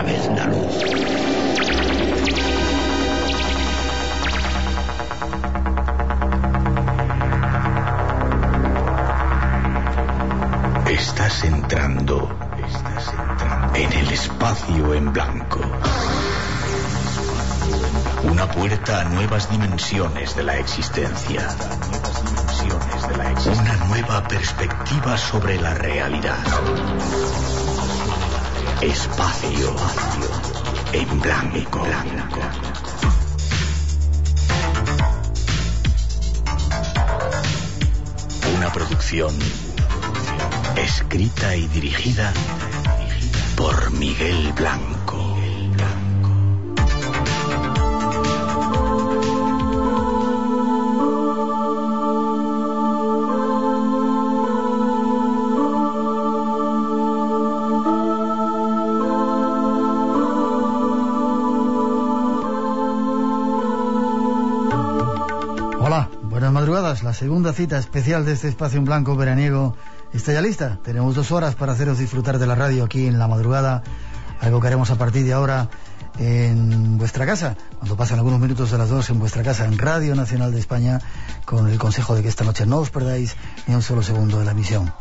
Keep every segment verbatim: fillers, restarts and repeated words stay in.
otra vez la luz. Estás entrando, estás entrando en el espacio en blanco. Una puerta a nuevas dimensiones de la existencia. Una nueva perspectiva sobre la realidad. Espacio en blanco. Una producción escrita y dirigida por Miguel Blanco. Hola, buenas madrugadas. La segunda cita especial de este espacio en blanco veraniego está ya lista. Tenemos dos horas para haceros disfrutar de la radio aquí en la madrugada, algo que haremos a partir de ahora en vuestra casa, cuando pasen algunos minutos de las dos en vuestra casa, en Radio Nacional de España, con el consejo de que esta noche no os perdáis ni un solo segundo de la emisión.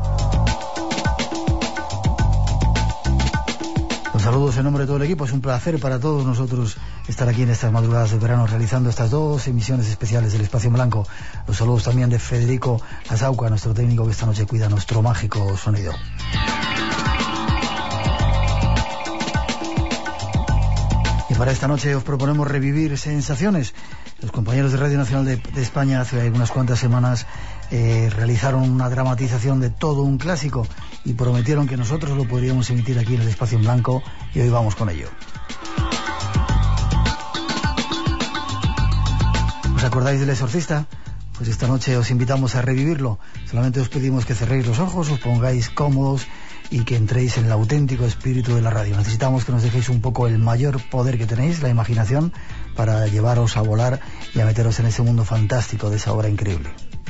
Los saludos en nombre de todo el equipo. Es un placer para todos nosotros estar aquí en estas madrugadas de verano realizando estas dos emisiones especiales del Espacio en Blanco. Los saludos también de Federico Asauca, nuestro técnico que esta noche cuida nuestro mágico sonido. Y para esta noche os proponemos revivir sensaciones. Los compañeros de Radio Nacional de, de España hace unas cuantas semanas eh, realizaron una dramatización de todo un clásico y prometieron que nosotros lo podríamos emitir aquí en el Espacio en Blanco, y hoy vamos con ello. ¿Os acordáis del Exorcista? Pues esta noche os invitamos a revivirlo. Solamente os pedimos que cerréis los ojos, os pongáis cómodos y que entréis en el auténtico espíritu de la radio. Necesitamos que nos dejéis un poco el mayor poder que tenéis, la imaginación, para llevaros a volar y a meteros en ese mundo fantástico de esa obra increíble.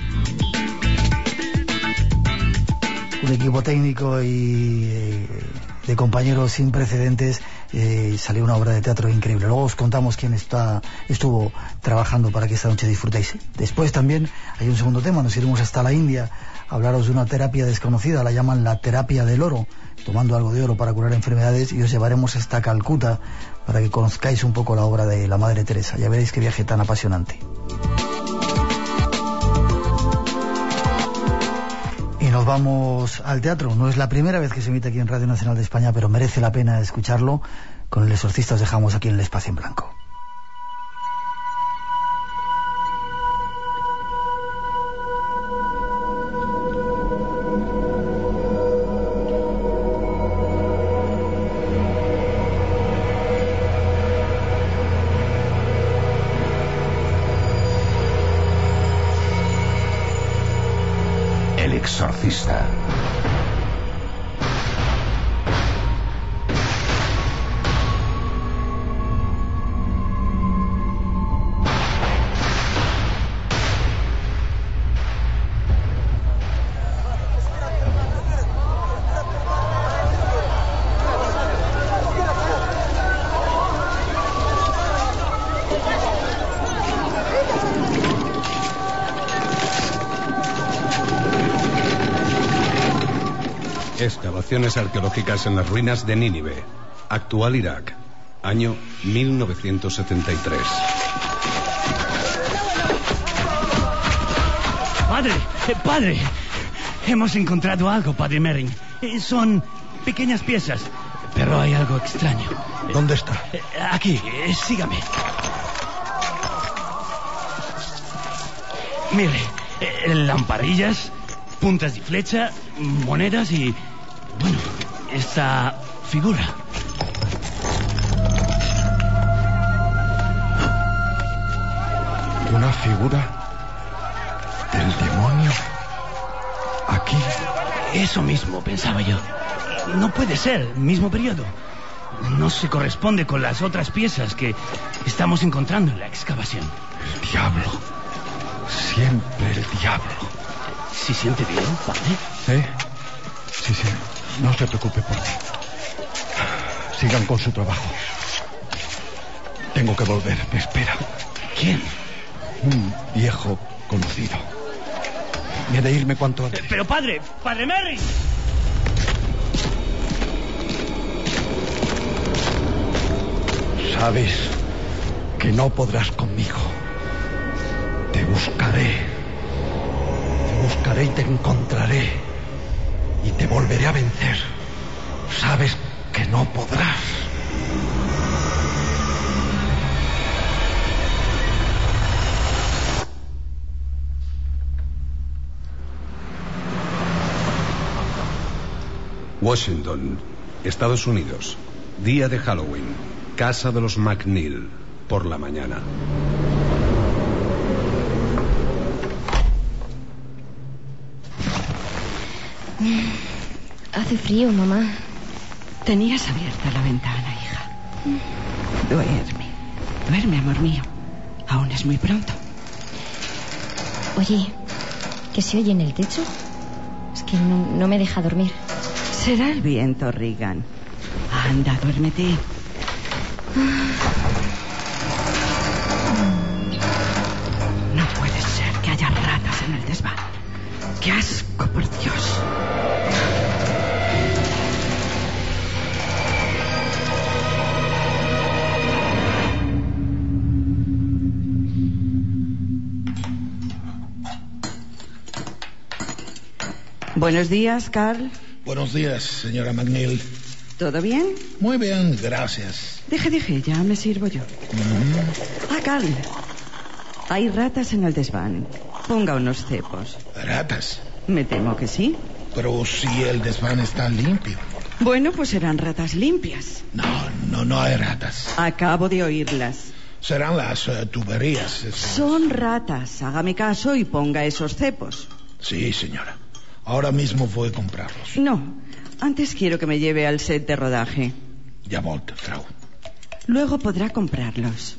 Un equipo técnico y eh, de compañeros sin precedentes. Eh, salió una obra de teatro increíble. Luego os contamos quién está, estuvo trabajando para que esta noche disfrutéis. Después también hay un segundo tema. Nos iremos hasta la India a hablaros de una terapia desconocida. La llaman la terapia del oro, tomando algo de oro para curar enfermedades, y os llevaremos hasta Calcuta para que conozcáis un poco la obra de la Madre Teresa. Ya veréis qué viaje tan apasionante. Y nos vamos al teatro. No es la primera vez que se emite aquí en Radio Nacional de España, pero merece la pena escucharlo. Con El Exorcista os dejamos aquí en el Espacio en Blanco. El Exorcista. Excavaciones arqueológicas en las ruinas de Nínive, actual Irak, año mil novecientos setenta y tres. Padre, eh, padre, hemos encontrado algo, padre Merrin. Eh, son pequeñas piezas, pero hay algo extraño. ¿Dónde está? Eh, aquí, eh, sígame. Mire, eh, lamparillas, puntas de flecha, monedas y... bueno, esta figura. ¿Una figura del demonio aquí? Eso mismo pensaba yo. No puede ser, mismo periodo. No se corresponde con las otras piezas que estamos encontrando en la excavación. El diablo. Siempre el diablo. ¿Se siente bien, padre? ¿Eh? Sí, sí. No se preocupe por mí. Sigan con su trabajo. Tengo que volver, me espera. ¿Quién? Un viejo conocido. Me he de irme cuanto antes. Pero padre, padre Merry. Sabes que no podrás conmigo. Te buscaré. Te buscaré y te encontraré. Y te volveré a vencer. Sabes que no podrás. Washington, Estados Unidos. Día de Halloween. Casa de los McNeil. Por la mañana. Hace frío, mamá. Tenías abierta la ventana, hija. Duerme. Duerme, amor mío. Aún es muy pronto. Oye, ¿qué se oye en el techo? Es que no, no me deja dormir. Será el viento, Regan. Anda, duérmete. No puede ser que haya ratas en el desván. ¡Qué asco, por Dios! Buenos días, Carl. Buenos días, señora McNeil. ¿Todo bien? Muy bien, gracias. Deje, deje, ya me sirvo yo. Mm. Ah, Carl. Hay ratas en el desván. Ponga unos cepos. ¿Ratas? Me temo que sí. Pero si el desván está limpio. Bueno, pues serán ratas limpias. No, no, no hay ratas. Acabo de oírlas. Serán las uh, tuberías. Eso. Son ratas. Hágame caso y ponga esos cepos. Sí, señora. Ahora mismo voy a comprarlos. No, antes quiero que me lleve al set de rodaje. Ya volto, Frau. Luego podrá comprarlos.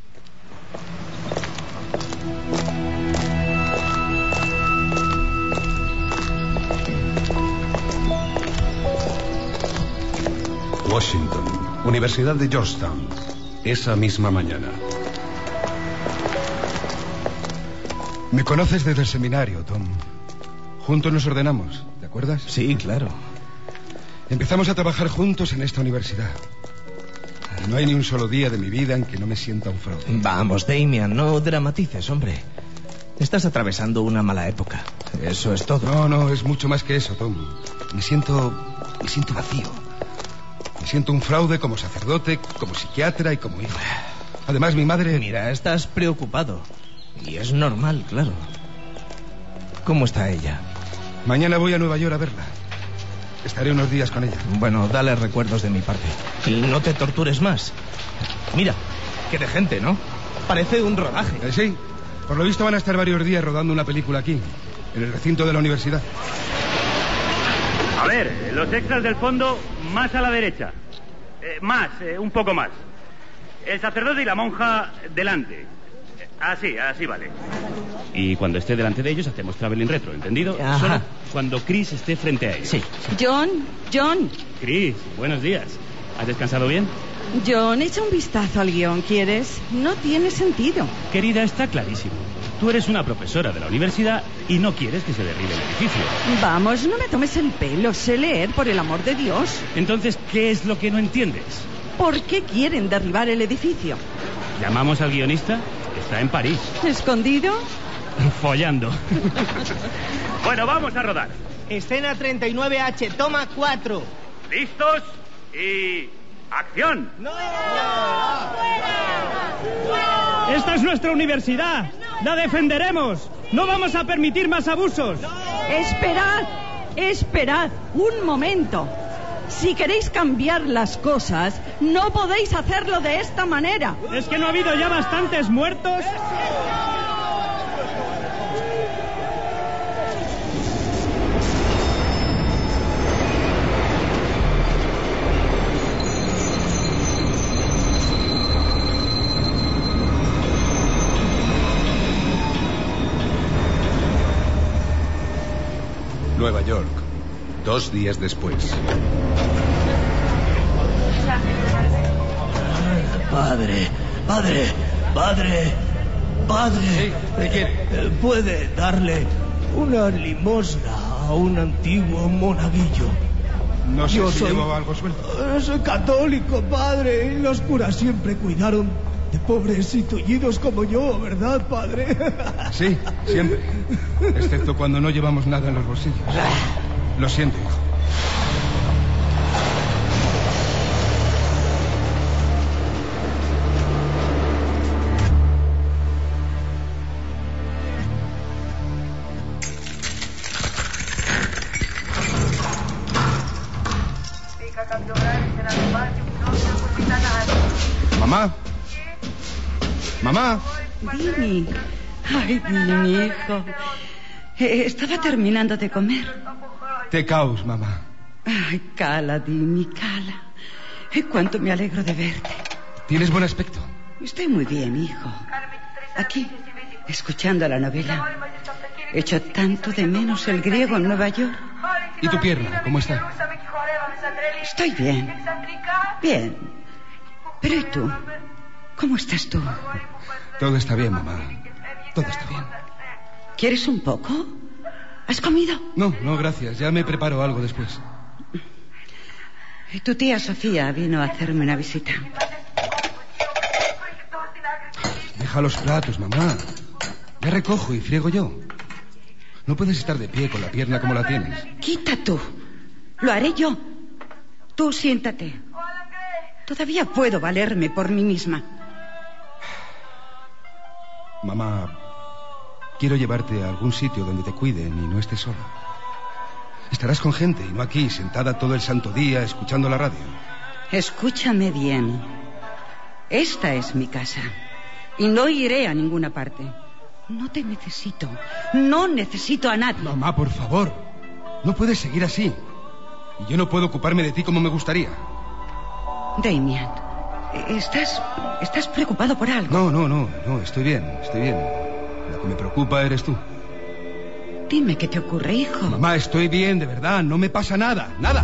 Washington, Universidad de Georgetown. Esa misma mañana. Me conoces desde el seminario, Tom. Juntos nos ordenamos, ¿te acuerdas? Sí, claro. Empezamos a trabajar juntos en esta universidad. No hay ni un solo día de mi vida en que no me sienta un fraude. Vamos, Damian, no dramatices, hombre. Estás atravesando una mala época. Eso es todo. No, no, es mucho más que eso, Tom. Me siento... me siento vacío. Me siento un fraude como sacerdote, como psiquiatra y como hijo. Además, mi madre... Mira, estás preocupado. Y es normal, claro. ¿Cómo está ella? Mañana voy a Nueva York a verla. Estaré unos días con ella. Bueno, dale recuerdos de mi parte. Y no te tortures más. Mira, qué de gente, ¿no? Parece un rodaje. Eh, sí, por lo visto van a estar varios días rodando una película aquí, en el recinto de la universidad. A ver, los extras del fondo, más a la derecha. Eh, más, eh, un poco más. El sacerdote y la monja delante. Así, así vale. Y cuando esté delante de ellos hacemos traveling retro, ¿entendido? Ajá. Solo cuando Chris esté frente a ellos. Sí. John, John. Chris, buenos días. ¿Has descansado bien? John, echa un vistazo al guión, ¿quieres? No tiene sentido. Querida, está clarísimo. Tú eres una profesora de la universidad y no quieres que se derribe el edificio. Vamos, no me tomes el pelo. Sé leer, por el amor de Dios. Entonces, ¿qué es lo que no entiendes? ¿Por qué quieren derribar el edificio? ¿Llamamos al guionista? Está en París. ¿Escondido? Follando. Bueno, vamos a rodar. Escena treinta y nueve H, toma cuatro. ¿Listos? Y... ¡acción! ¡No! ¡Esta es nuestra universidad! ¡La defenderemos! ¡No vamos a permitir más abusos! ¡Esperad! ¡Esperad! ¡Un momento! Si queréis cambiar las cosas, no podéis hacerlo de esta manera. ¿Es que no ha habido ya bastantes muertos? Nueva York, dos días después. Padre, padre, padre, padre. Sí, ¿qué quiere? Eh, ¿Puede darle una limosna a un antiguo monaguillo? No sé Yo si soy, llevo algo suelto. eh, soy católico, padre, y los curas siempre cuidaron de pobres y tullidos como yo, ¿verdad, padre? Sí, siempre. Excepto cuando no llevamos nada en los bolsillos. Lo siento, hijo. Mamá. Mamá. Dini. Ay, Dini, hijo. Eh, estaba terminando de comer. Te caos, mamá. Ay, cala, Dini, cala. Eh, cuánto me alegro de verte. Tienes buen aspecto. Estoy muy bien, hijo. Aquí, escuchando la novela. Echo tanto de menos el griego en Nueva York. ¿Y tu pierna? ¿Cómo está? Estoy bien. Bien. Pero ¿y tú? ¿Cómo estás tú? Todo está bien, mamá. Todo está bien. ¿Quieres un poco? ¿Has comido? No, no, gracias. Ya me preparo algo después. Tu tía Sofía vino a hacerme una visita. Deja los platos, mamá. Ya recojo y friego yo. No puedes estar de pie con la pierna como la tienes. Quita tú. Lo haré yo. Tú siéntate. Todavía puedo valerme por mí misma. Mamá, quiero llevarte a algún sitio donde te cuiden y no estés sola. Estarás con gente y no aquí, sentada todo el santo día escuchando la radio. Escúchame bien. Esta es mi casa. Y no iré a ninguna parte. No te necesito. No necesito a nadie. Mamá, por favor. No puedes seguir así. Y yo no puedo ocuparme de ti como me gustaría. Damian, ¿estás, estás preocupado por algo? No, no, no, no, estoy bien, estoy bien. Lo que me preocupa eres tú. Dime qué te ocurre, hijo. Mamá, estoy bien, de verdad, no me pasa nada, nada.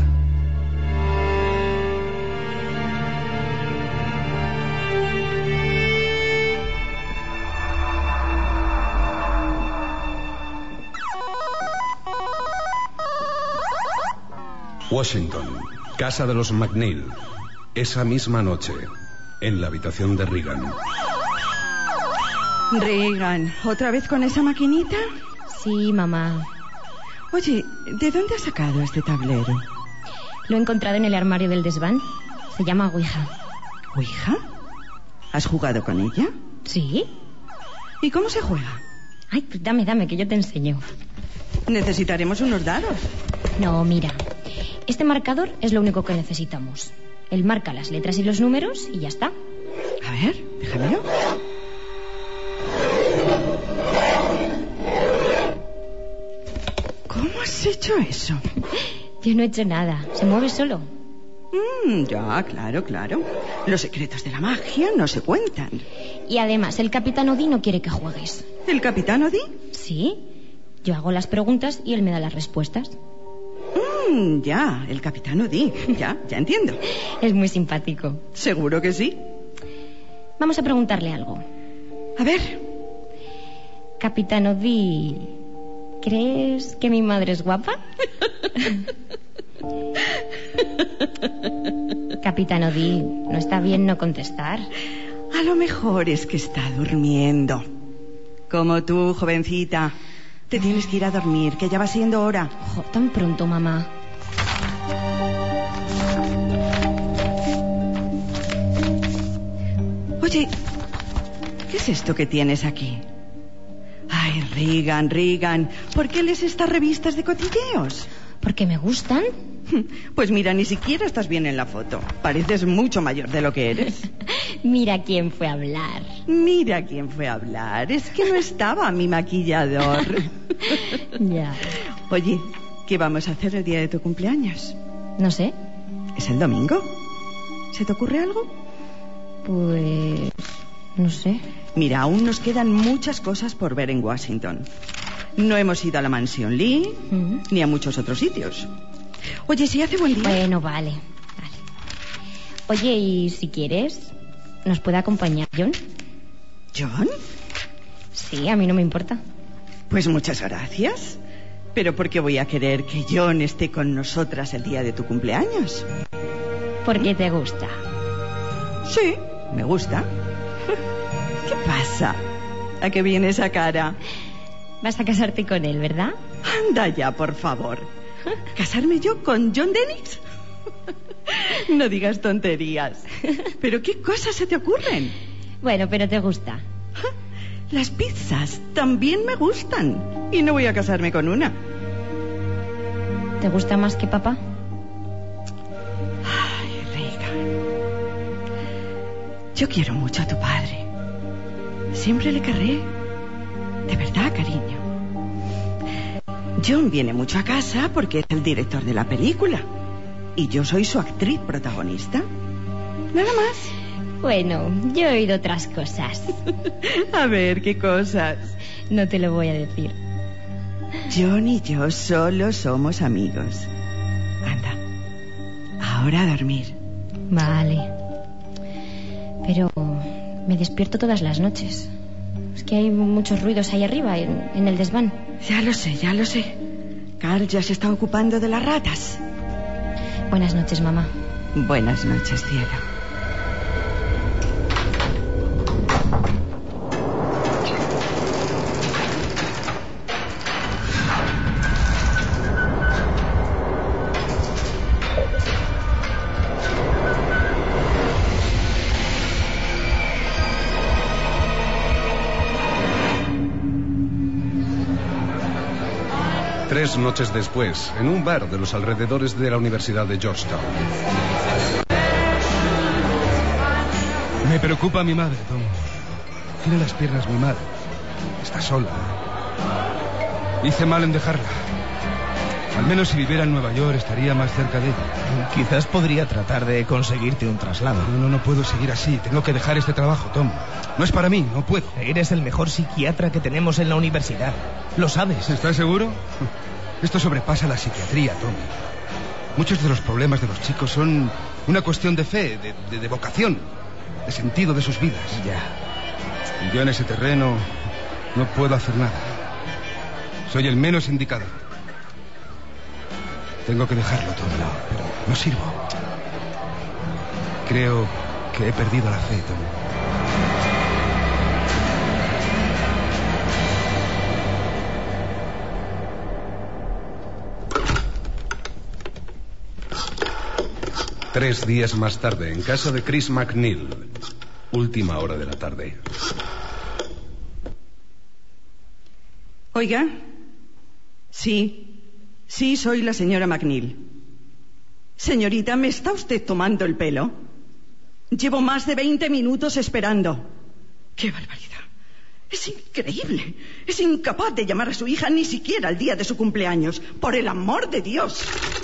Washington, casa de los McNeil. Esa misma noche, en la habitación de Regan. Regan, ¿otra vez con esa maquinita? Sí, mamá. Oye, ¿de dónde has sacado este tablero? Lo he encontrado en el armario del desván. Se llama Ouija. ¿Ouija? ¿Has jugado con ella? Sí. ¿Y cómo se juega? Ay, pues dame, dame, que yo te enseño. Necesitaremos unos dados. No, mira. Este marcador es lo único que necesitamos. Él marca las letras y los números y ya está. A ver, déjamelo. ¿Cómo has hecho eso? Yo no he hecho nada. Se mueve solo. Mm, ya, claro, claro. Los secretos de la magia no se cuentan. Y además, el Capitán Odí no quiere que juegues. ¿El Capitán Odí? Sí. Yo hago las preguntas y él me da las respuestas. Mm, ya, el Capitán Odí. Ya, ya entiendo. Es muy simpático. ¿Seguro que sí? Vamos a preguntarle algo. A ver. Capitán Odí, ¿crees que mi madre es guapa? Capitán Odí, no está bien no contestar. A lo mejor es que está durmiendo. Como tú, jovencita. Te tienes que ir a dormir, que ya va siendo hora. Jo, tan pronto, mamá. Oye, ¿qué es esto que tienes aquí? Ay, Regan, Regan, ¿por qué lees estas revistas de cotilleos? Porque me gustan. Pues mira, ni siquiera estás bien en la foto. Pareces mucho mayor de lo que eres. Mira quién fue a hablar. Mira quién fue a hablar. Es que no estaba mi maquillador. Ya. Oye, ¿qué vamos a hacer el día de tu cumpleaños? No sé. ¿Es el domingo? ¿Se te ocurre algo? Pues... no sé. Mira, aún nos quedan muchas cosas por ver en Washington. No hemos ido a la mansión Lee, uh-huh. ni a muchos otros sitios. Oye, si hace buen día... Bueno, vale, vale. Oye, y si quieres, ¿Nos puede acompañar John? ¿John? Sí, a mí no me importa. Pues muchas gracias. Pero ¿por qué voy a querer que John esté con nosotras el día de tu cumpleaños? Porque te gusta. Sí, me gusta. ¿Qué pasa? ¿A qué viene esa cara? Vas a casarte con él, ¿verdad? Anda ya, por favor. ¿Casarme yo con John Dennis? No digas tonterías. ¿Pero qué cosas se te ocurren? Bueno, pero te gusta. Las pizzas también me gustan. Y no voy a casarme con una. ¿Te gusta más que papá? Ay, Regan. Yo quiero mucho a tu padre. Siempre le querré. De verdad, cariño. John viene mucho a casa porque es el director de la película. Y yo soy su actriz protagonista. Nada más. Bueno, yo he oído otras cosas. A ver, ¿qué cosas? No te lo voy a decir. John y yo solo somos amigos. Anda, ahora a dormir. Vale. Pero me despierto todas las noches. Es que hay muchos ruidos ahí arriba, en, en el desván. Ya lo sé, ya lo sé. Carl ya se está ocupando de las ratas. Buenas noches, mamá. Buenas noches, cielo. Tres noches después, en un bar de los alrededores de la Universidad de Georgetown. Me preocupa mi madre, Tom. Tiene las piernas muy mal. Está sola. Hice mal en dejarla. Al menos si viviera en Nueva York estaría más cerca de ella. Quizás podría tratar de conseguirte un traslado. No, no, no puedo seguir así. Tengo que dejar este trabajo, Tom. No es para mí, no puedo. Eres el mejor psiquiatra que tenemos en la universidad. Lo sabes. ¿Estás seguro? Esto sobrepasa la psiquiatría, Tom. Muchos de los problemas de los chicos son una cuestión de fe, de, de, de vocación, de sentido de sus vidas. Ya. Y yo en ese terreno no puedo hacer nada. Soy el menos indicado. Tengo que dejarlo todo, no, pero no sirvo. Creo que he perdido la fe, Tom. Tres días más tarde, en casa de Chris MacNeil. Última hora de la tarde. Oiga. Sí. Sí, soy la señora MacNeil. Señorita, ¿me está usted tomando el pelo? Llevo más de veinte minutos esperando. ¡Qué barbaridad! Es increíble. Es incapaz de llamar a su hija ni siquiera el día de su cumpleaños. ¡Por el amor de Dios!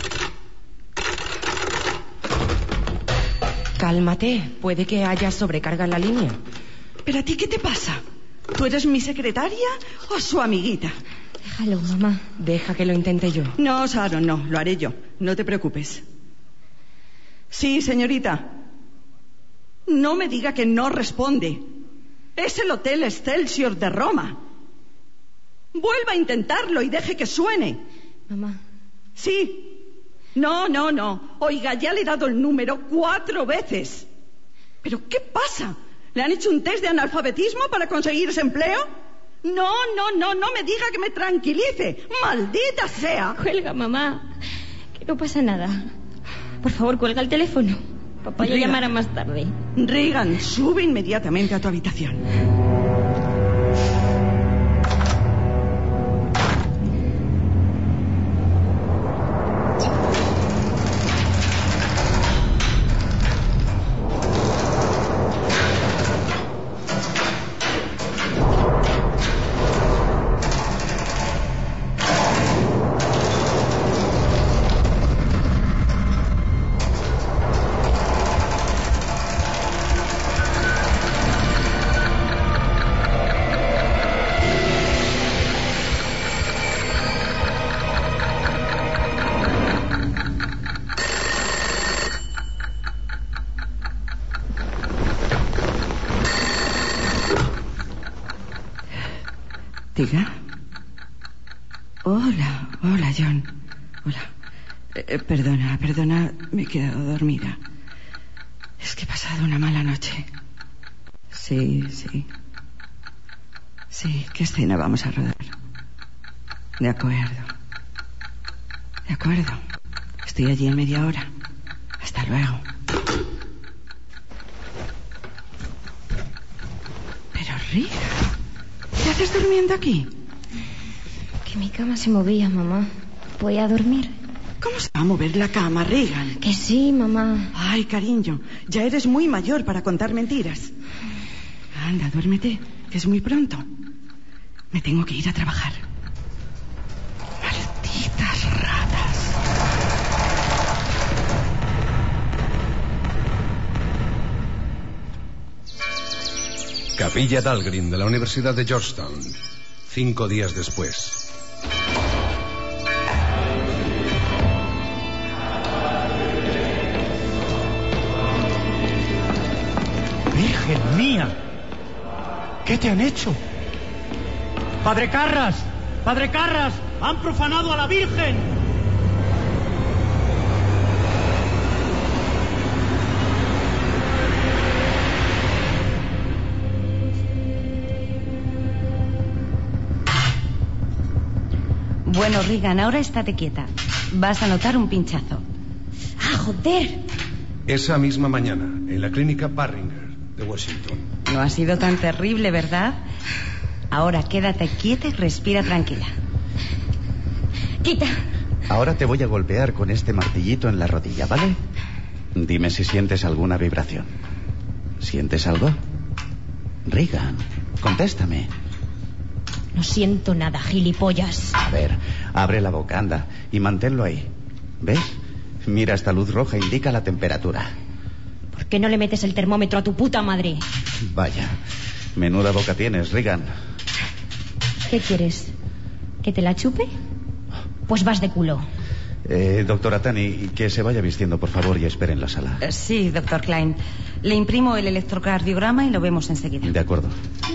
Cálmate. Puede que haya sobrecarga en la línea. ¿Pero a ti qué te pasa? ¿Tú eres mi secretaria o su amiguita? Déjalo, mamá. Deja que lo intente yo. No, Sharon, no. Lo haré yo. No te preocupes. Sí, señorita. No me diga que no responde. Es el Hotel Excelsior de Roma. Vuelva a intentarlo y deje que suene. Mamá. Sí. No, no, no. Oiga, ya le he dado el número cuatro veces. ¿Pero qué pasa? ¿Le han hecho un test de analfabetismo para conseguir ese empleo? No, no, no, no me diga que me tranquilice. ¡Maldita sea! Cuelga, mamá. Que no pasa nada. Por favor, cuelga el teléfono. Papá ya llamará más tarde. Regan, sube inmediatamente a tu habitación. Diga. Hola, hola, John. Hola. Eh, perdona, perdona, me he quedado dormida. Es que he pasado una mala noche. Sí, sí. Sí, ¿qué escena vamos a rodar? De acuerdo. De acuerdo. Estoy allí en media hora. Hasta luego. Pero, Riga, ¿qué haces durmiendo aquí? Que mi cama se movía, mamá. Voy a dormir. ¿Cómo se va a mover la cama, Regan? Que sí, mamá. Ay, cariño, ya eres muy mayor para contar mentiras. Anda, duérmete, que es muy pronto. Me tengo que ir a trabajar. Malditas ratas. Capilla Dahlgren de la Universidad de Georgetown. Cinco días después. ¡Virgen mía! ¿Qué te han hecho? ¡Padre Carras! ¡Padre Carras! ¡Han profanado a la Virgen! Bueno, Regan, ahora estate quieta. Vas a notar un pinchazo. ¡Ah, joder! Esa misma mañana, en la clínica Barringer de Washington. No ha sido tan terrible, ¿verdad? Ahora quédate quieta y respira tranquila. ¡Quita! Ahora te voy a golpear con este martillito en la rodilla, ¿vale? Dime si sientes alguna vibración. ¿Sientes algo? Regan, contéstame. No siento nada, gilipollas. A ver, abre la boca, anda, y manténlo ahí. ¿Ves? Mira, esta luz roja indica la temperatura. ¿Por qué no le metes el termómetro a tu puta madre? Vaya, menuda boca tienes, Regan. ¿Qué quieres? ¿Que te la chupe? Pues vas de culo. Eh, doctora Tani, que se vaya vistiendo, por favor, y espere en la sala. Eh, sí, doctor Klein. Le imprimo el electrocardiograma y lo vemos enseguida. De acuerdo.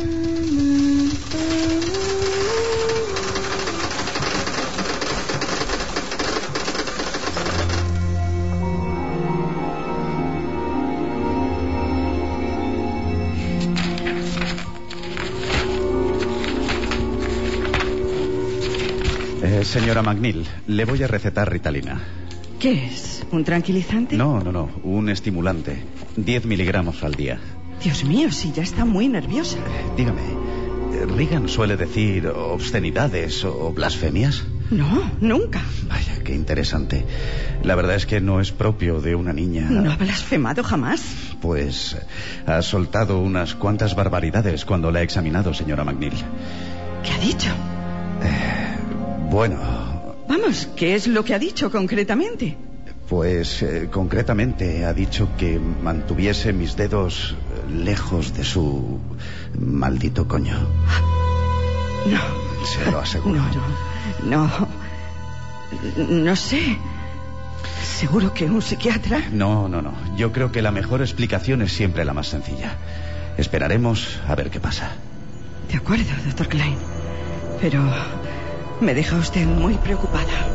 Eh, señora McNeil, le voy a recetar Ritalina. ¿Qué es? ¿Un tranquilizante? No, no, no, un estimulante. Diez miligramos al día. Dios mío, si ya está muy nerviosa. Dígame, ¿Regan suele decir obscenidades o blasfemias? No, nunca. Vaya, qué interesante. La verdad es que no es propio de una niña. ¿No ha blasfemado jamás? Pues ha soltado unas cuantas barbaridades cuando la he examinado, señora McNeil. ¿Qué ha dicho? Eh, bueno... Vamos, ¿qué es lo que ha dicho concretamente? Pues eh, concretamente ha dicho que mantuviese mis dedos lejos de su maldito coño. No. Se lo aseguro. No, no. No. No sé. ¿Seguro que un psiquiatra? No, no, no. Yo creo que la mejor explicación es siempre la más sencilla. Esperaremos a ver qué pasa. De acuerdo, doctor Klein. Pero me deja usted muy preocupada.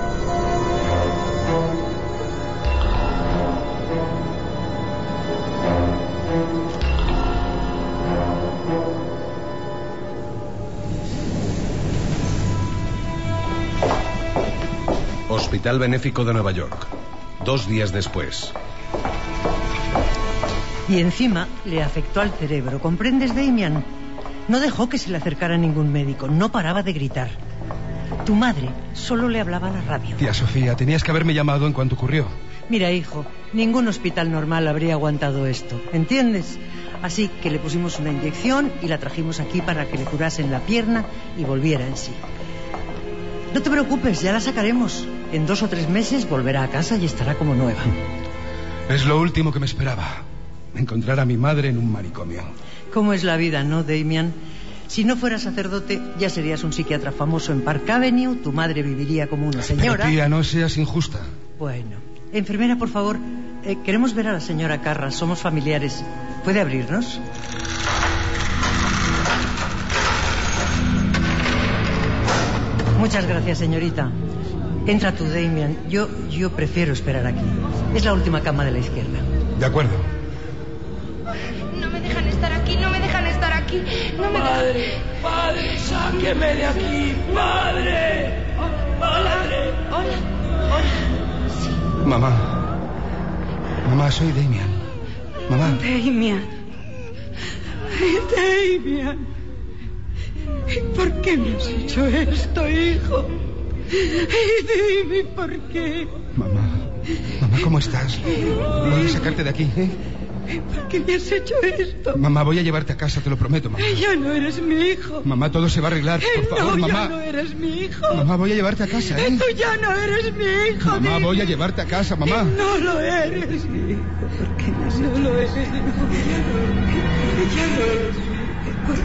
Hospital Benéfico de Nueva York. Dos días después. Y encima le afectó al cerebro. ¿Comprendes, Damian? No dejó que se le acercara ningún médico. No paraba de gritar. Tu madre solo le hablaba a la radio. Tía Sofía, tenías que haberme llamado en cuanto ocurrió. Mira, hijo, ningún hospital normal habría aguantado esto. ¿Entiendes? Así que le pusimos una inyección y la trajimos aquí para que le curasen la pierna y volviera en sí. No te preocupes, ya la sacaremos. En dos o tres meses volverá a casa y estará como nueva. Es lo último que me esperaba. Encontrar a mi madre en un manicomio. ¿Cómo es la vida, no, Damian? Si no fueras sacerdote, ya serías un psiquiatra famoso en Park Avenue. Tu madre viviría como una señora. Pero, tía, no seas injusta. Bueno. Enfermera, por favor, eh, queremos ver a la señora Carras. Somos familiares. ¿Puede abrirnos? Muchas gracias, señorita. Entra tú, Damian. Yo, yo prefiero esperar aquí. Es la última cama de la izquierda. De acuerdo. No me dejan estar aquí, no me dejan estar aquí. No me Padre, dejan... padre, sáqueme de aquí, padre. Padre. Hola, hola. Sí. Mamá. Mamá, soy Damian. Mamá. Damian. Damian. ¿Por qué me has hecho esto, hijo? Dime por qué. Mamá. Mamá, ¿cómo estás? Voy a sacarte de aquí, ¿eh? ¿Por qué me has hecho esto? Mamá, voy a llevarte a casa, te lo prometo, mamá. Ya no eres mi hijo. Mamá, todo se va a arreglar, por favor, no, mamá. ya no eres mi hijo. Mamá, voy a llevarte a casa, ¿eh? Tú ya no eres mi hijo. Mamá, dime. voy a llevarte a casa, mamá. No lo eres, mi hijo. ¿Por qué me has hecho No lo eres, hijo. Ya no eres mi hijo. ¿Por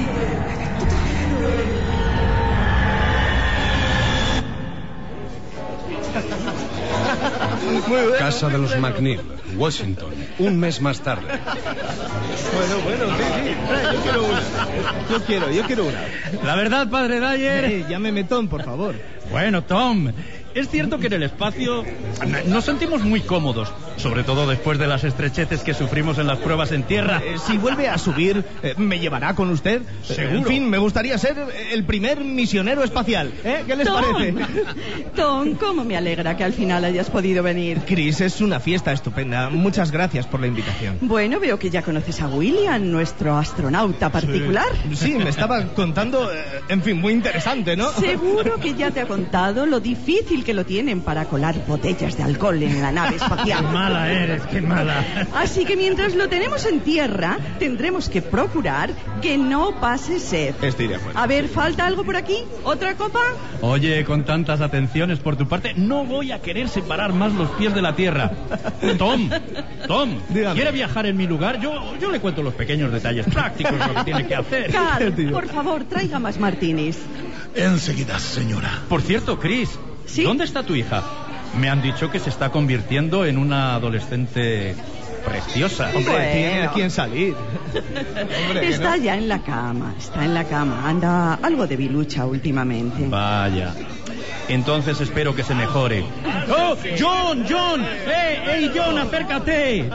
qué? Casa de los McNeil, Washington, un mes más tarde. Bueno, bueno, sí, sí. Yo quiero una. Yo quiero, yo quiero una. La verdad, padre Dyer... Eh, llámeme Tom, por favor. Bueno, Tom, es cierto que en el espacio nos sentimos muy cómodos, sobre todo después de las estrecheces que sufrimos en las pruebas en tierra. Eh, si vuelve a subir, eh, ¿me llevará con usted? Seguro. En fin, me gustaría ser el primer misionero espacial. ¿Eh? ¿Qué les Tom. parece? Tom, cómo me alegra que al final hayas podido venir. Chris, es una fiesta estupenda. Muchas gracias por la invitación. Bueno, veo que ya conoces a William, nuestro astronauta particular. Sí, sí, me estaba contando, eh, en fin, muy interesante, ¿no? Seguro que ya te ha contado lo difícil que lo tienen para colar botellas de alcohol en la nave espacial. Qué mala eres, qué mala. Así que mientras lo tenemos en tierra, tendremos que procurar que no pase sed. Estoy de acuerdo. A ver, ¿falta algo por aquí? ¿Otra copa? Oye, con tantas atenciones por tu parte, no voy a querer separar más los pies de la tierra. Tom, Tom, Dígame. ¿quiere viajar en mi lugar? Yo, yo le cuento los pequeños detalles prácticos de lo que tiene que hacer. Carl, por favor, traiga más martinis. Enseguida, señora. Por cierto, Chris, ¿sí? ¿Dónde está tu hija? Me han dicho que se está convirtiendo en una adolescente preciosa. Hombre, Bueno. tiene a quién salir. Hombre, Está ¿no? ya en la cama, está en la cama. Anda algo de bilucha últimamente. Vaya. Entonces espero que se mejore. ¡Oh, John, John! ¡Eh, hey, John, acércate!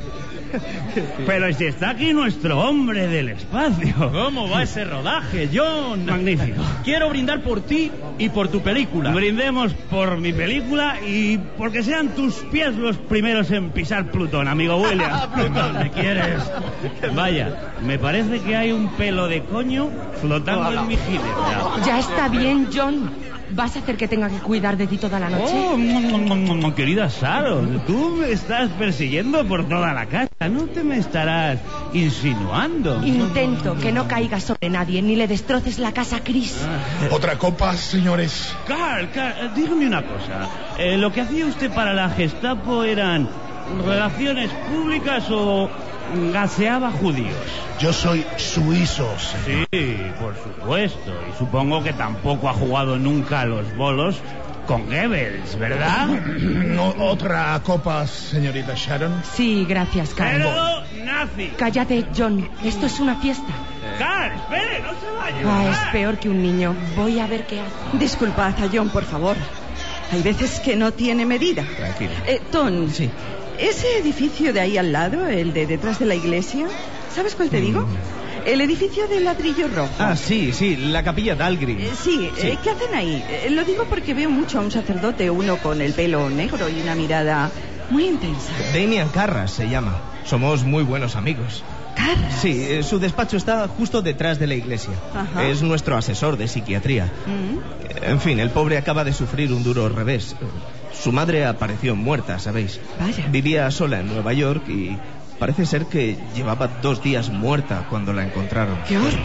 Pero si está aquí nuestro hombre del espacio. ¿Cómo va ese rodaje, John? Magnífico. Quiero brindar por ti y por tu película. Brindemos por mi película y porque sean tus pies los primeros en pisar Plutón, amigo William. Plutón, ¿me quieres? Vaya, me parece que hay un pelo de coño flotando en mi ginebra. Ya está bien, John. ¿Vas a hacer que tenga que cuidar de ti toda la noche? Oh, mm, mm, mm, querida Sharon, tú me estás persiguiendo por toda la casa. No te me estarás insinuando. Intento que no caigas sobre nadie ni le destroces la casa a Chris. ¿Otra copa, señores? Carl, Carl, dígame una cosa. Eh, ¿Lo que hacía usted para la Gestapo eran relaciones públicas o gaseaba judíos? Yo soy suizo, señor. Sí, por supuesto. Y supongo que tampoco ha jugado nunca a los bolos con Goebbels, ¿verdad? No, ¿otra copa, señorita Sharon? Sí, gracias, Carl. Pero nazi. Cállate, John. Esto es una fiesta. Carl, espere, no se vaya. Ah, es peor que un niño. Voy a ver qué hace. Disculpad a John, por favor. Hay veces que no tiene medida. Tranquila. Eh, Tom, Sí. ese edificio de ahí al lado, el de detrás de la iglesia, ¿sabes cuál te digo? El edificio de ladrillo rojo. Ah, sí, sí, la capilla Dahlgren. Eh, sí, Sí. eh, ¿qué hacen ahí? Eh, lo digo porque veo mucho a un sacerdote, uno con el pelo negro y una mirada muy intensa. Damian Carras se llama. Somos muy buenos amigos. ¿Carras? Sí, eh, su despacho está justo detrás de la iglesia. Ajá. Es nuestro asesor de psiquiatría. Mm. En fin, el pobre acaba de sufrir un duro revés. Su madre apareció muerta, ¿sabéis? Vaya. Vivía sola en Nueva York y parece ser que llevaba dos días muerta cuando la encontraron. ¡Qué horror!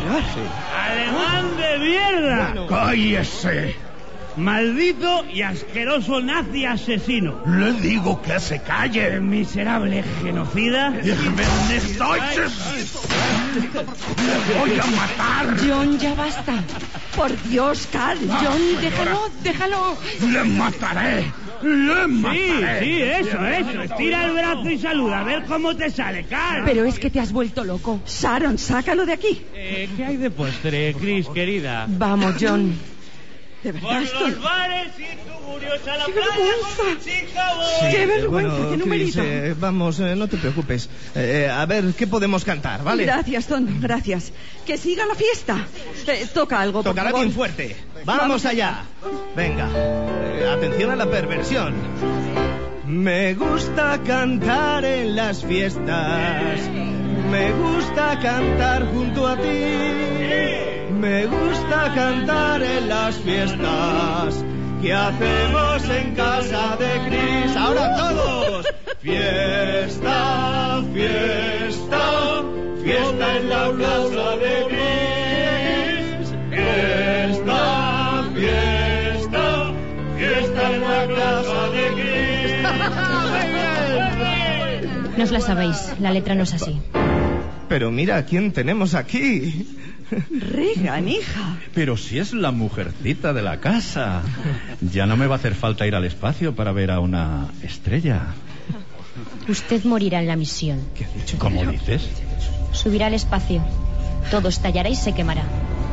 ¡Alemán de mierda! ¡Cállese! ¡Maldito y asqueroso nazi asesino! Le digo que se calle. ¡Miserable genocida! ¡Me estoy... ¡Le voy a matar! John, ya basta. Por Dios, Carl. John, déjalo, déjalo. ¡Le mataré! ¡Le Sí, mataré! sí, eso, eso. Estira el brazo y saluda. A ver cómo te sale, Carl. Pero es que te has vuelto loco. Sharon, sácalo de aquí. Eh, ¿Qué hay de postre, Chris, querida? Vamos, John. De verdad, Por esto... los bares y tuburios a la ¡Qué playa vergüenza! con mi chica voy. Sí, ¡Qué vergüenza! bueno, ¡Qué numerito! Chris, eh, vamos, eh, no te preocupes. Eh, a ver, ¿qué podemos cantar, vale? Gracias, Tondo, gracias. Que siga la fiesta. Eh, toca algo, por Tocará favor. bien fuerte. ¡Vamos, Vamos allá! Venga, eh, atención a la perversión. Me gusta cantar en las fiestas. Me gusta cantar junto a ti. Me gusta cantar en las fiestas que hacemos en casa de Chris. Ahora todos. Fiesta, fiesta, fiesta en la casa de Chris. Fiesta, fiesta, fiesta en la casa de Chris. No os la sabéis, la letra no es así. Pero mira a quién tenemos aquí. Regan, hija. Pero si es la mujercita de la casa. Ya no me va a hacer falta ir al espacio para ver a una estrella. Usted morirá en la misión. ¿Qué has dicho? ¿Cómo dices? Subirá al espacio. Todo estallará y se quemará.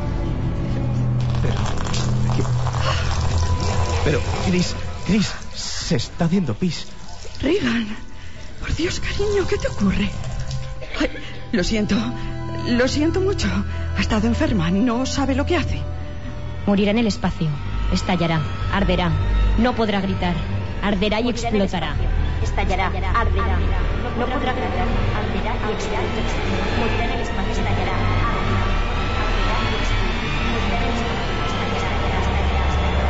Pero, Chris, Chris, se está haciendo pis. Regan, por Dios, cariño, ¿qué te ocurre? Ay, lo siento, lo siento mucho. Ha estado enferma, no sabe lo que hace. Morirá en el espacio. Estallará, arderá. No podrá gritar. Arderá y explotará. Estallará, arderá. No podrá gritar. Arderá y explotará. Morirá en el espacio. Estallará, arderá. Arderá y explotará. Morirá en el espacio. Estallará, estallará,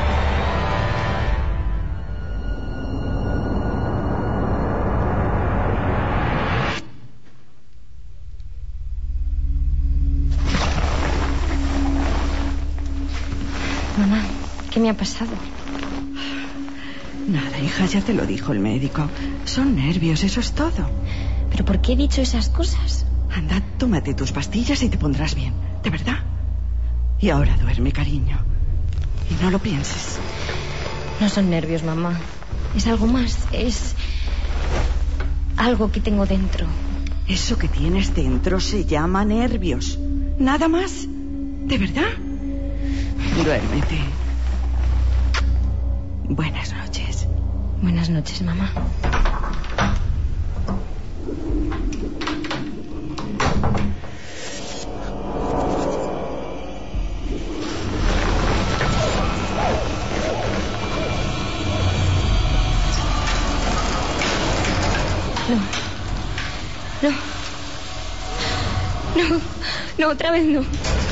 Mamá, ¿qué me ha pasado? Nada, hija, ya te lo dijo el médico. Son nervios, eso es todo. ¿Pero por qué he dicho esas cosas? Anda, tómate tus pastillas y te pondrás bien, ¿de verdad? Y ahora duerme, cariño. Y no lo pienses. No son nervios, mamá. Es algo más. Es algo que tengo dentro. Eso que tienes dentro se llama nervios. Nada más. ¿De verdad? Duérmete. Buenas noches. Buenas noches, mamá. No. No. No. No, otra vez no.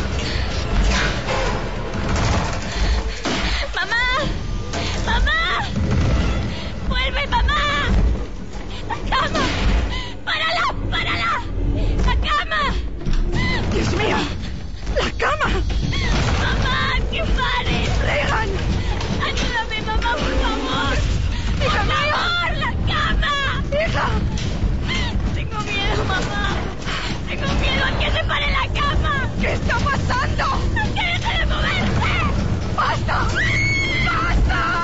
¡Vuelve, mamá! ¡La cama! ¡Párala! ¡Párala! ¡La cama! ¡Dios mío! ¡La cama! ¡Mamá! ¡Que pare! ¡Regan! ¡Ayúdame, mamá, por favor! ¡Hija ¡Por mía! favor, la cama! ¡Hija! Tengo miedo, mamá. Tengo miedo a que se pare la cama. ¿Qué está pasando? ¡A que deje de moverse! ¡Basta! ¡Basta!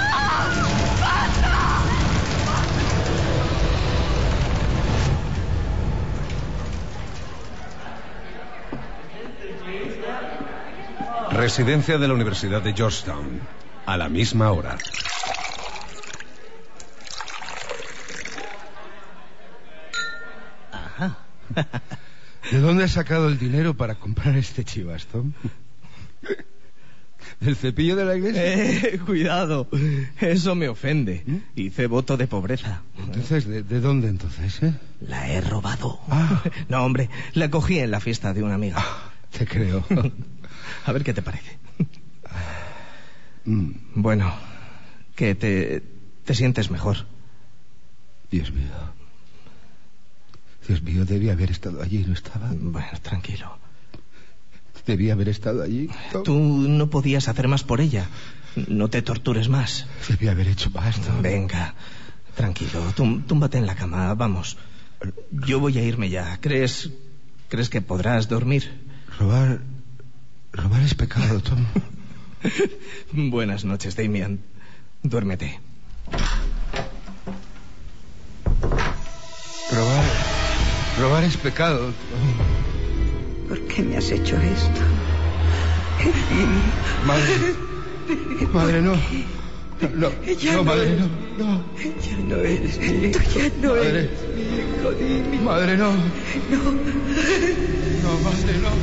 Residencia de la Universidad de Georgetown. A la misma hora. Ajá. ¿De dónde has sacado el dinero para comprar este chivastón? ¿Del cepillo de la iglesia? Eh, cuidado. Eso me ofende. Hice voto de pobreza. Entonces, ¿de, de dónde entonces, eh? La he robado. Ah. No, hombre, la cogí en la fiesta de una amiga. Ah, te creo. A ver qué te parece. Mm. Bueno, que te, te sientes mejor. Dios mío. Dios mío, debía haber estado allí, ¿no estaba? Bueno, tranquilo. Debía haber estado allí. Tú no podías hacer más por ella. No te tortures más. Debía haber hecho más, ¿no? Venga, tranquilo. Tú, túmbate en la cama, vamos. Yo voy a irme ya. ¿Crees, crees que podrás dormir? Robar... Robar es pecado, Tom. Buenas noches, Damian. Duérmete. Robar... Robar es pecado, Tom. ¿Por qué me has hecho esto? Madre... Madre, no. No, Ya no, madre, no. No. Ya no eres mi hijo. Ya no Madre. eres mi hijo, dime. Madre, no. No. No, madre, no.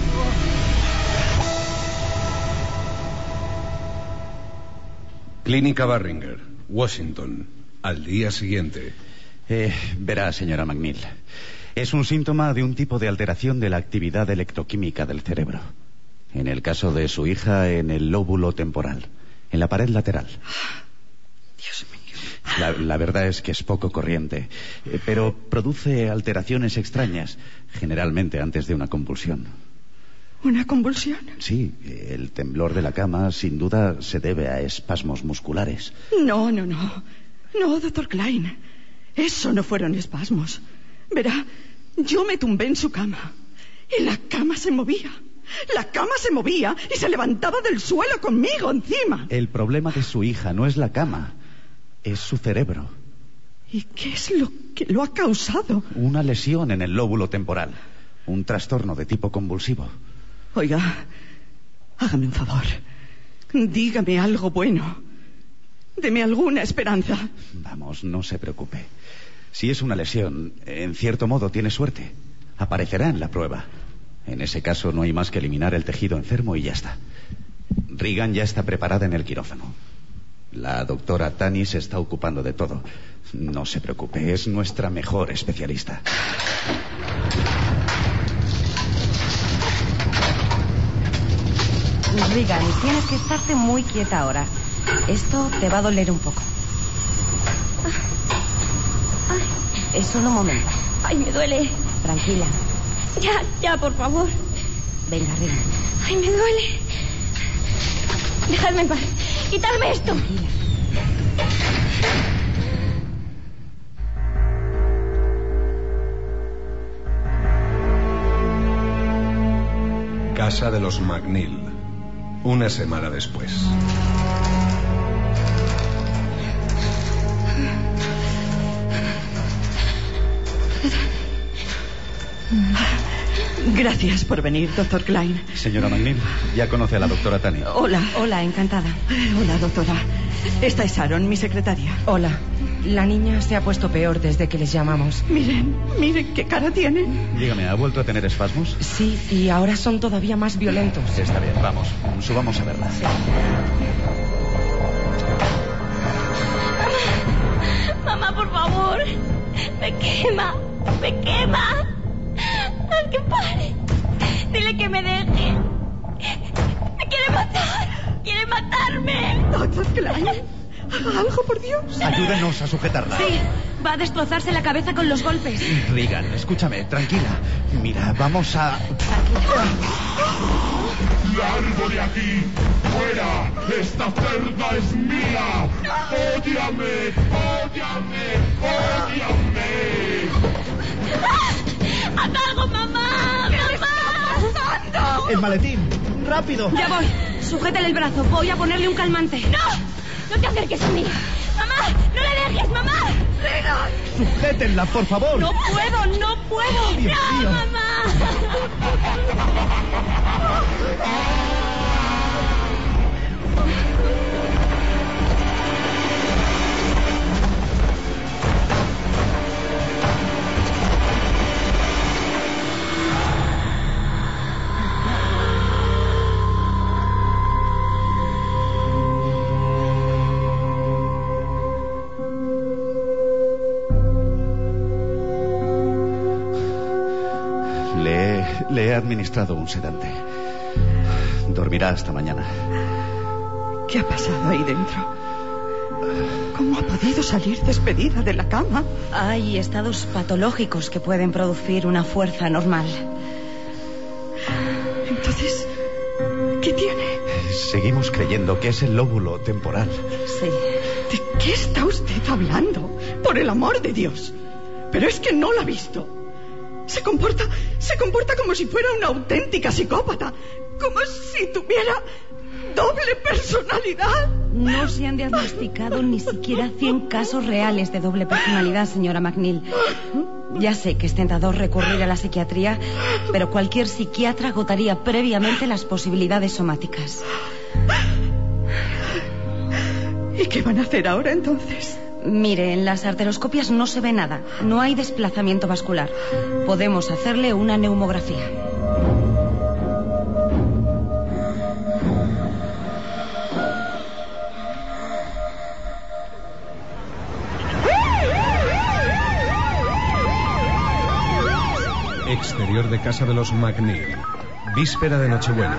Clínica Barringer, Washington. Al día siguiente. Eh, verá, señora McNeil. Es un síntoma de un tipo de alteración de la actividad electroquímica del cerebro. En el caso de su hija, en el lóbulo temporal, en la pared lateral. Dios mío. La, la verdad es que es poco corriente, eh, pero produce alteraciones extrañas, generalmente antes de una convulsión. ¿Una convulsión? Sí, el temblor de la cama sin duda se debe a espasmos musculares. No, no, no. No, doctor Klein. Eso no fueron espasmos. Verá, yo me tumbé en su cama y la cama se movía. La cama se movía y se levantaba del suelo conmigo encima. El problema de su hija no es la cama, es su cerebro. ¿Y qué es lo que lo ha causado? Una lesión en el lóbulo temporal, un trastorno de tipo convulsivo. Oiga, hágame un favor. Dígame algo bueno. Deme alguna esperanza. Vamos, no se preocupe. Si es una lesión, en cierto modo tiene suerte. Aparecerá en la prueba. En ese caso no hay más que eliminar el tejido enfermo y ya está. Regan ya está preparada en el quirófano. La doctora Tani se está ocupando de todo. No se preocupe, es nuestra mejor especialista. Regan, tienes que estarte muy quieta ahora. Esto te va a doler un poco. Ay. Es solo un momento. Ay, me duele. Tranquila. Ya, ya, por favor. Venga, Regan. Ay, me duele. Dejadme en paz. Quitadme esto. Tranquila. Casa de los McNeil. Una semana después. Gracias por venir, doctor Klein. Señora McNeil, ya conoce a la doctora Tani. Hola. Hola, encantada. Hola, doctora. Esta es Sharon, mi secretaria. Hola. La niña se ha puesto peor desde que les llamamos. Miren, miren qué cara tienen. Dígame, ¿ha vuelto a tener espasmos? Sí, y ahora son todavía más violentos. Está bien, vamos, subamos a verla. Sí. Mamá, por favor. Me quema. Me quema. Haz que pare. Dile que me deje. Me quiere matar. Quiere matarme. Doctor Klein, haga algo, por Dios. Ayúdenos a sujetarla. Sí, va a destrozarse la cabeza con los golpes. Regan, escúchame, tranquila. Mira, vamos a... ¡Largo de aquí! ¡Fuera! ¡Esta cerda es mía! ¡Ódiame! ¡Ódiame! ¡Ódiame! ¡Haz algo, mamá! ¿Qué está pasando? El maletín. ¡Rápido! Ya voy. Sujétale el brazo. Voy a ponerle un calmante. ¡No! ¡No te acerques a mí! ¡Mamá! ¡No le dejes, mamá! Regan. Sujétenla, por favor. No puedo, no puedo. Dios ¡No, mío. mamá! Le, le he administrado un sedante. Dormirá hasta mañana. ¿Qué ha pasado ahí dentro? ¿Cómo ha podido salir despedida de la cama? Hay estados patológicos que pueden producir una fuerza normal. Entonces, ¿qué tiene? Seguimos creyendo que es el lóbulo temporal. Sí. ¿De qué está usted hablando? Por el amor de Dios. Pero es que no la ha visto. Se comporta, se comporta como si fuera una auténtica psicópata. Como si tuviera doble personalidad. No se han diagnosticado ni siquiera cien casos reales de doble personalidad, señora McNeil. Ya sé que es tentador recurrir a la psiquiatría, pero cualquier psiquiatra agotaría previamente las posibilidades somáticas. ¿Y qué van a hacer ahora entonces? Mire, en las arterioscopias no se ve nada. No hay desplazamiento vascular. Podemos hacerle una neumografía. Exterior de casa de los McNeil. Víspera de Nochebuena.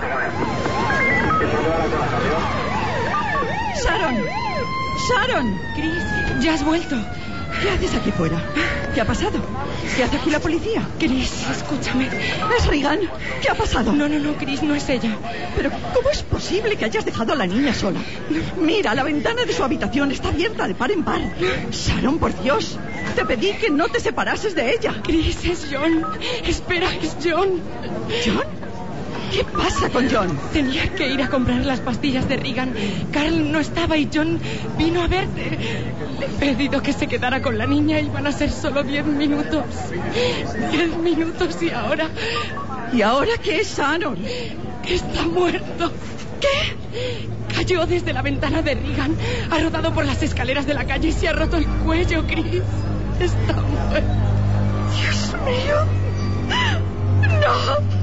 ¡Sharon! ¡Sharon! Chris, ya has vuelto. ¿Qué haces aquí fuera? ¿Qué ha pasado? ¿Qué hace aquí la policía? Chris, escúchame. ¿Es Regan? ¿Qué ha pasado? No, no, no, Chris, no es ella. Pero ¿cómo es posible que hayas dejado a la niña sola? Mira, la ventana de su habitación está abierta de par en par. Sharon, por Dios, te pedí que no te separases de ella. Chris, es John. Espera, es John. ¿John? ¿Qué pasa con John? Tenía que ir a comprar las pastillas de Regan. Carl no estaba y John vino a verte. Le he pedido que se quedara con la niña y van a ser solo diez minutos. Diez minutos y ahora... ¿Y ahora qué es Sharon? Está muerto. ¿Qué? Cayó desde la ventana de Regan. Ha rodado por las escaleras de la calle y se ha roto el cuello, Chris. Está muerto. Dios mío. No.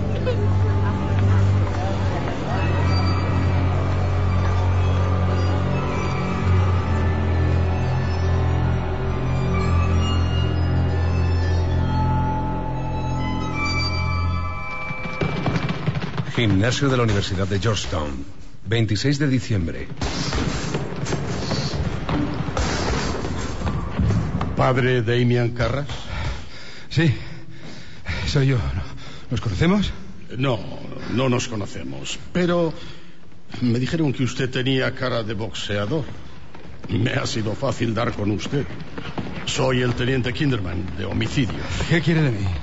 Gimnasio de la Universidad de Georgetown, veintiséis de diciembre. ¿Padre Damian Carras? Sí, soy yo. ¿Nos conocemos? No, no nos conocemos. Pero me dijeron que usted tenía cara de boxeador. Me ha sido fácil dar con usted. Soy el teniente Kinderman, de homicidios. ¿Qué quiere de mí?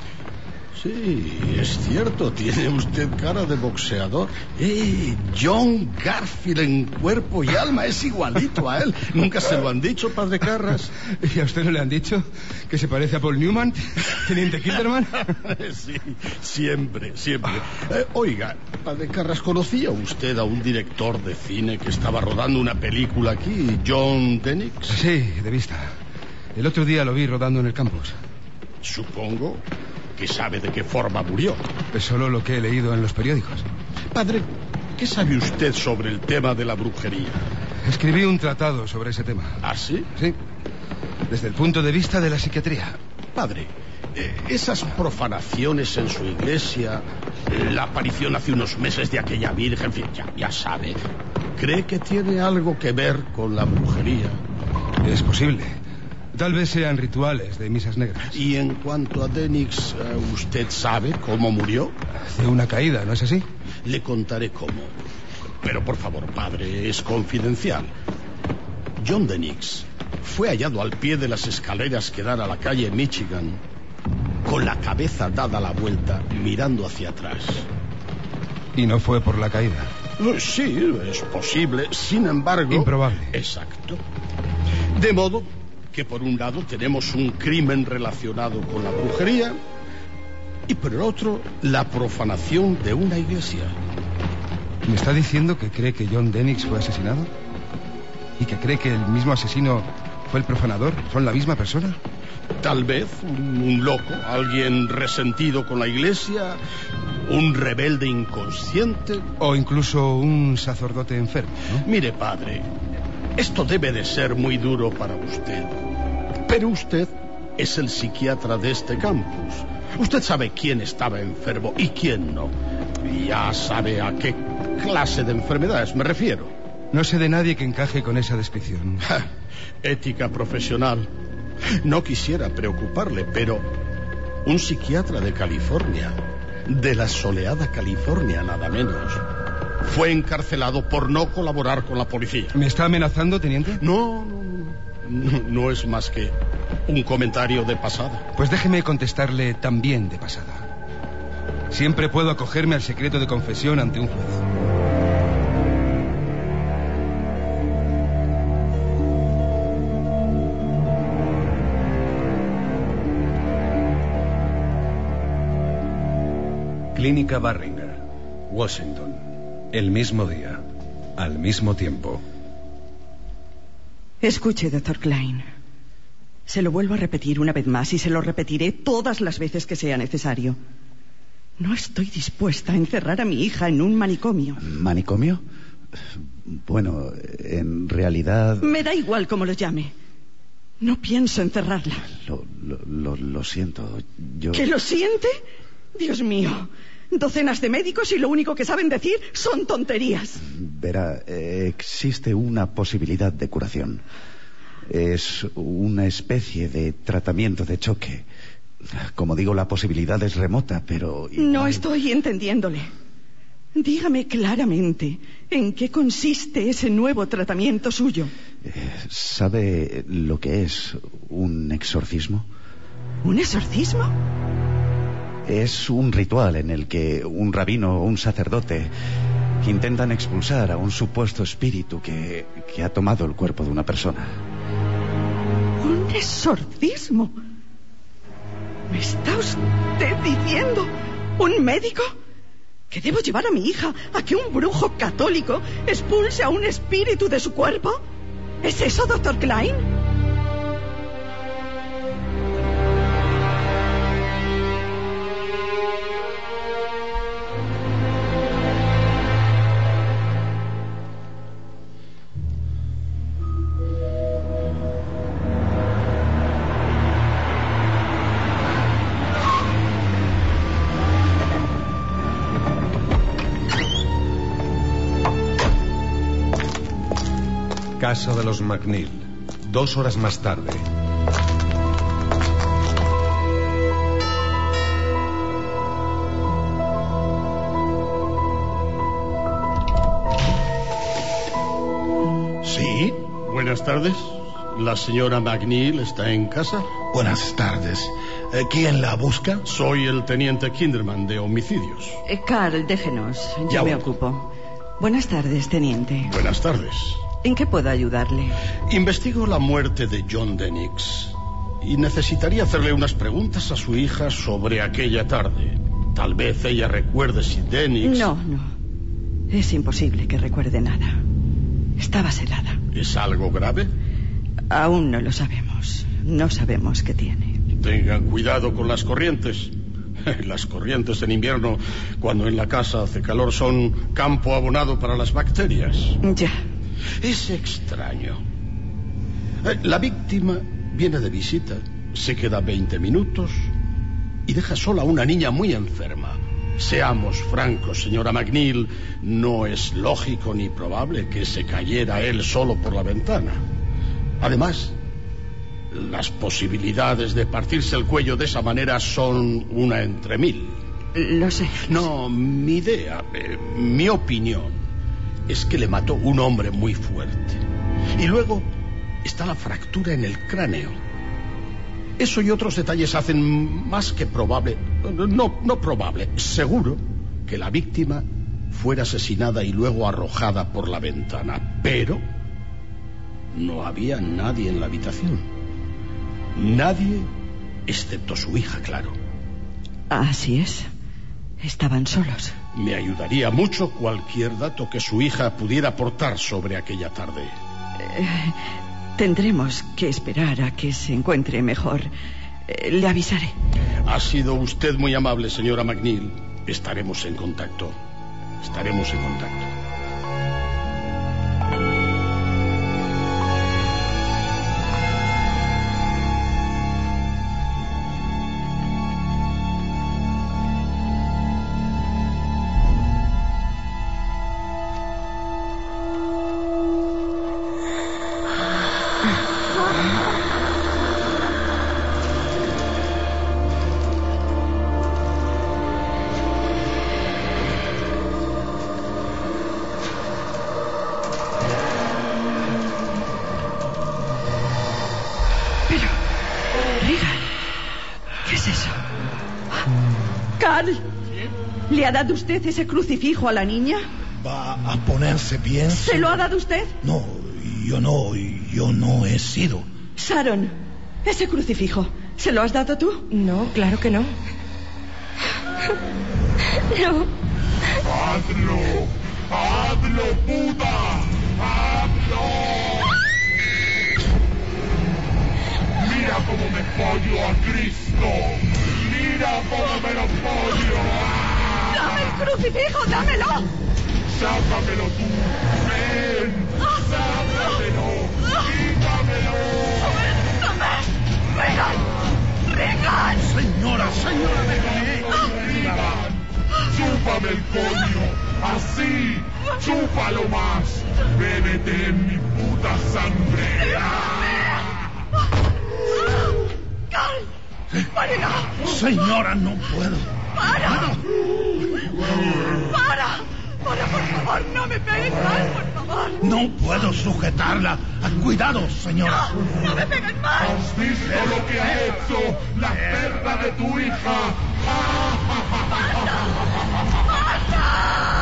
Sí, es cierto, tiene usted cara de boxeador. ¡Eh! John Garfield en cuerpo y alma, es igualito a él. ¿Nunca se lo han dicho, padre Carras? ¿Y a usted no le han dicho que se parece a Paul Newman, teniente Kinderman? Sí, siempre, siempre. Eh, oiga, padre Carras, ¿conocía usted a un director de cine que estaba rodando una película aquí, John Denix? Sí, de vista. El otro día lo vi rodando en el campus. Supongo que sabe de qué forma murió. Es solo lo que he leído en los periódicos. Padre, ¿qué sabe usted sobre el tema de la brujería? Escribí un tratado sobre ese tema. ¿Ah, sí? Sí, desde el punto de vista de la psiquiatría. Padre, eh, esas profanaciones en su iglesia, la aparición hace unos meses de aquella virgen, en fin, ya, ya sabe. ¿Cree que tiene algo que ver con la brujería? Es posible. Tal vez sean rituales de misas negras. Y en cuanto a Denix, ¿usted sabe cómo murió? De una caída, ¿no es así? Le contaré cómo. Pero por favor, padre, es confidencial. John Denix fue hallado al pie de las escaleras que dan a la calle Michigan, con la cabeza dada la vuelta, mirando hacia atrás. ¿Y no fue por la caída? Sí, es posible. Sin embargo... Improbable. Exacto. De modo que por un lado tenemos un crimen relacionado con la brujería y por el otro la profanación de una iglesia. ¿Me está diciendo que cree que John Denix fue asesinado? ¿Y que cree que el mismo asesino fue el profanador? ¿Son la misma persona? Tal vez un, un loco, alguien resentido con la iglesia, un rebelde inconsciente. O incluso un sacerdote enfermo, ¿no? Mire, padre, esto debe de ser muy duro para usted. Pero usted es el psiquiatra de este campus. Usted sabe quién estaba enfermo y quién no. Y ya sabe a qué clase de enfermedades me refiero. No sé de nadie que encaje con esa descripción. Ja, ética profesional. No quisiera preocuparle, pero un psiquiatra de California, de la soleada California nada menos, fue encarcelado por no colaborar con la policía. ¿Me está amenazando, teniente? No, no, no, no es más que un comentario de pasada. Pues déjeme contestarle también de pasada. Siempre puedo acogerme al secreto de confesión ante un juez. Clínica Barringer, Washington. El mismo día, al mismo tiempo. Escuche, doctor Klein. Se lo vuelvo a repetir una vez más y se lo repetiré todas las veces que sea necesario. No estoy dispuesta a encerrar a mi hija en un manicomio. ¿Manicomio? Bueno, en realidad... Me da igual cómo lo llame. No pienso encerrarla. Lo, lo, lo, lo siento, yo... ¿Que lo siente? Dios mío. Docenas de médicos y lo único que saben decir son tonterías. Verá, eh, existe una posibilidad de curación. Es una especie de tratamiento de choque. Como digo, la posibilidad es remota, pero... igual... No estoy entendiéndole. Dígame claramente en qué consiste ese nuevo tratamiento suyo. Eh, ¿Sabe lo que es un exorcismo? ¿Un exorcismo? Es un ritual en el que un rabino o un sacerdote intentan expulsar a un supuesto espíritu que, que ha tomado el cuerpo de una persona. ¿Un exorcismo? ¿Me está usted diciendo un médico que debo llevar a mi hija a que un brujo católico expulse a un espíritu de su cuerpo? ¿Es eso, doctor Klein? Casa de los McNeil. Dos horas más tarde. Sí, buenas tardes. ¿La señora McNeil está en casa? Buenas tardes. Eh, ¿Quién la busca? Soy el teniente Kinderman de homicidios. Eh, Carl, déjenos. Yo Ya me voy. ocupo. Buenas tardes, teniente. Buenas tardes. ¿En qué puedo ayudarle? Investigo la muerte de John Denix y necesitaría hacerle unas preguntas a su hija sobre aquella tarde. Tal vez ella recuerde si Denix... No, no. Es imposible que recuerde nada. Estaba celada. ¿Es algo grave? Aún no lo sabemos. No sabemos qué tiene. Tengan cuidado con las corrientes. Las corrientes en invierno, cuando en la casa hace calor, son campo abonado para las bacterias. Ya. Es extraño. Eh, La víctima viene de visita, se queda veinte minutos y deja sola a una niña muy enferma. Seamos francos, señora McNeil, no es lógico ni probable que se cayera él solo por la ventana. Además, las posibilidades de partirse el cuello de esa manera son una entre mil. Lo sé. No, mi idea, eh, mi opinión, es que le mató un hombre muy fuerte. Y luego está la fractura en el cráneo. Eso y otros detalles hacen más que probable, no, no probable, seguro, que la víctima fuera asesinada y luego arrojada por la ventana. Pero no había nadie en la habitación. Nadie, excepto su hija, claro. Así es. Estaban solos. Me ayudaría mucho cualquier dato que su hija pudiera aportar sobre aquella tarde. Eh, tendremos que esperar a que se encuentre mejor. Eh, le avisaré. Ha sido usted muy amable, señora McNeil. Estaremos en contacto. Estaremos en contacto. Carl, ¿le ha dado usted ese crucifijo a la niña? ¿Va a ponerse bien? ¿Se lo ha dado usted? No, yo no, yo no he sido. Sharon, ese crucifijo, ¿se lo has dado tú? No, claro que no. No. ¡Hazlo! ¡Hazlo, puta! ¡Hazlo! cómo me pollo a Cristo. Mira cómo me lo pollo. ¡Ah! ¡Dame el crucifijo, dámelo! Sácamelo tú. Ven. Sácamelo. Quítamelo. ¡Suéltame! ¡Regan! ¡Regan! Señora, señora, déjame. Regan. Chúpame el coño. Así. Chúpalo más. Bébete en mi puta sangre. ¡Carl! ¡Para! Señora, no puedo. ¡Para! ¡Para! ¡Para, por favor! ¡No me pegues más, por favor! No puedo sujetarla. Cuidado, señora. ¡No, no me peguen más! ¿Has visto lo que ha hecho la perra de tu hija? ¡Basta! ¡Basta!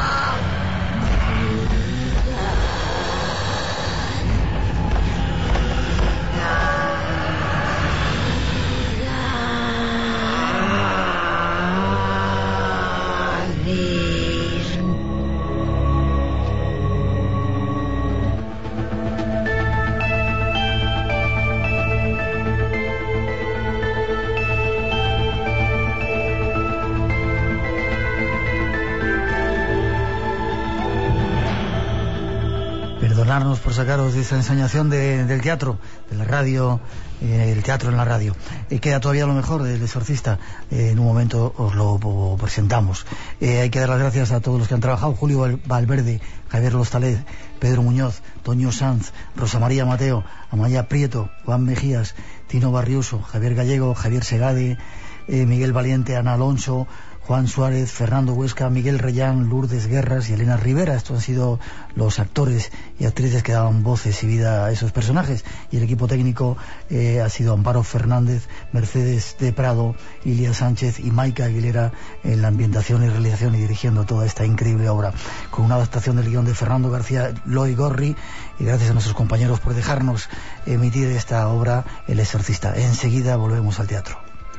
Perdonarnos por sacaros de esta ensoñación de, del teatro, de la radio, eh, el teatro en la radio. Eh, queda todavía lo mejor del Exorcista. Eh, en un momento os lo o, presentamos. Eh, hay que dar las gracias a todos los que han trabajado: Julio Valverde, Javier Lostalet, Pedro Muñoz, Toño Sanz, Rosa María Mateo, Amaya Prieto, Juan Mejías, Tino Barriuso, Javier Gallego, Javier Segade, eh, Miguel Valiente, Ana Alonso, Juan Suárez, Fernando Huesca, Miguel Reyán, Lourdes Guerras y Elena Rivera. Estos han sido los actores y actrices que daban voces y vida a esos personajes. Y el equipo técnico eh, ha sido Amparo Fernández, Mercedes de Prado, Ilia Sánchez y Maika Aguilera en la ambientación y realización y dirigiendo toda esta increíble obra, con una adaptación del guión de Fernando García Loy Gorri. Y gracias a nuestros compañeros por dejarnos emitir esta obra, El Exorcista. Enseguida volvemos al teatro.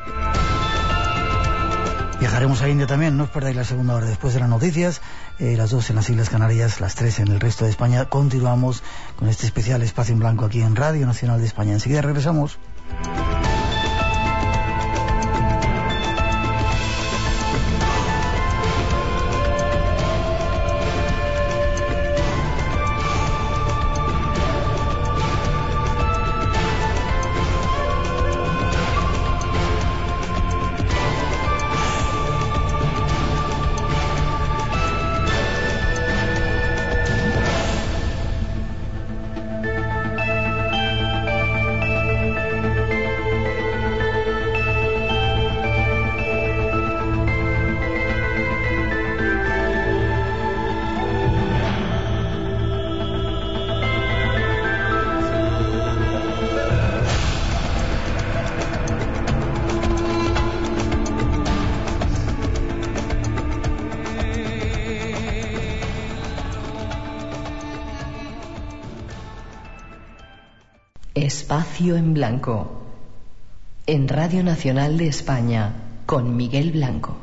Viajaremos a India también, no os perdáis la segunda hora después de las noticias, eh, las dos en las Islas Canarias, las tres en el resto de España. Continuamos con este especial Espacio en Blanco aquí en Radio Nacional de España. Enseguida regresamos. Espacio en Blanco, en Radio Nacional de España, con Miguel Blanco.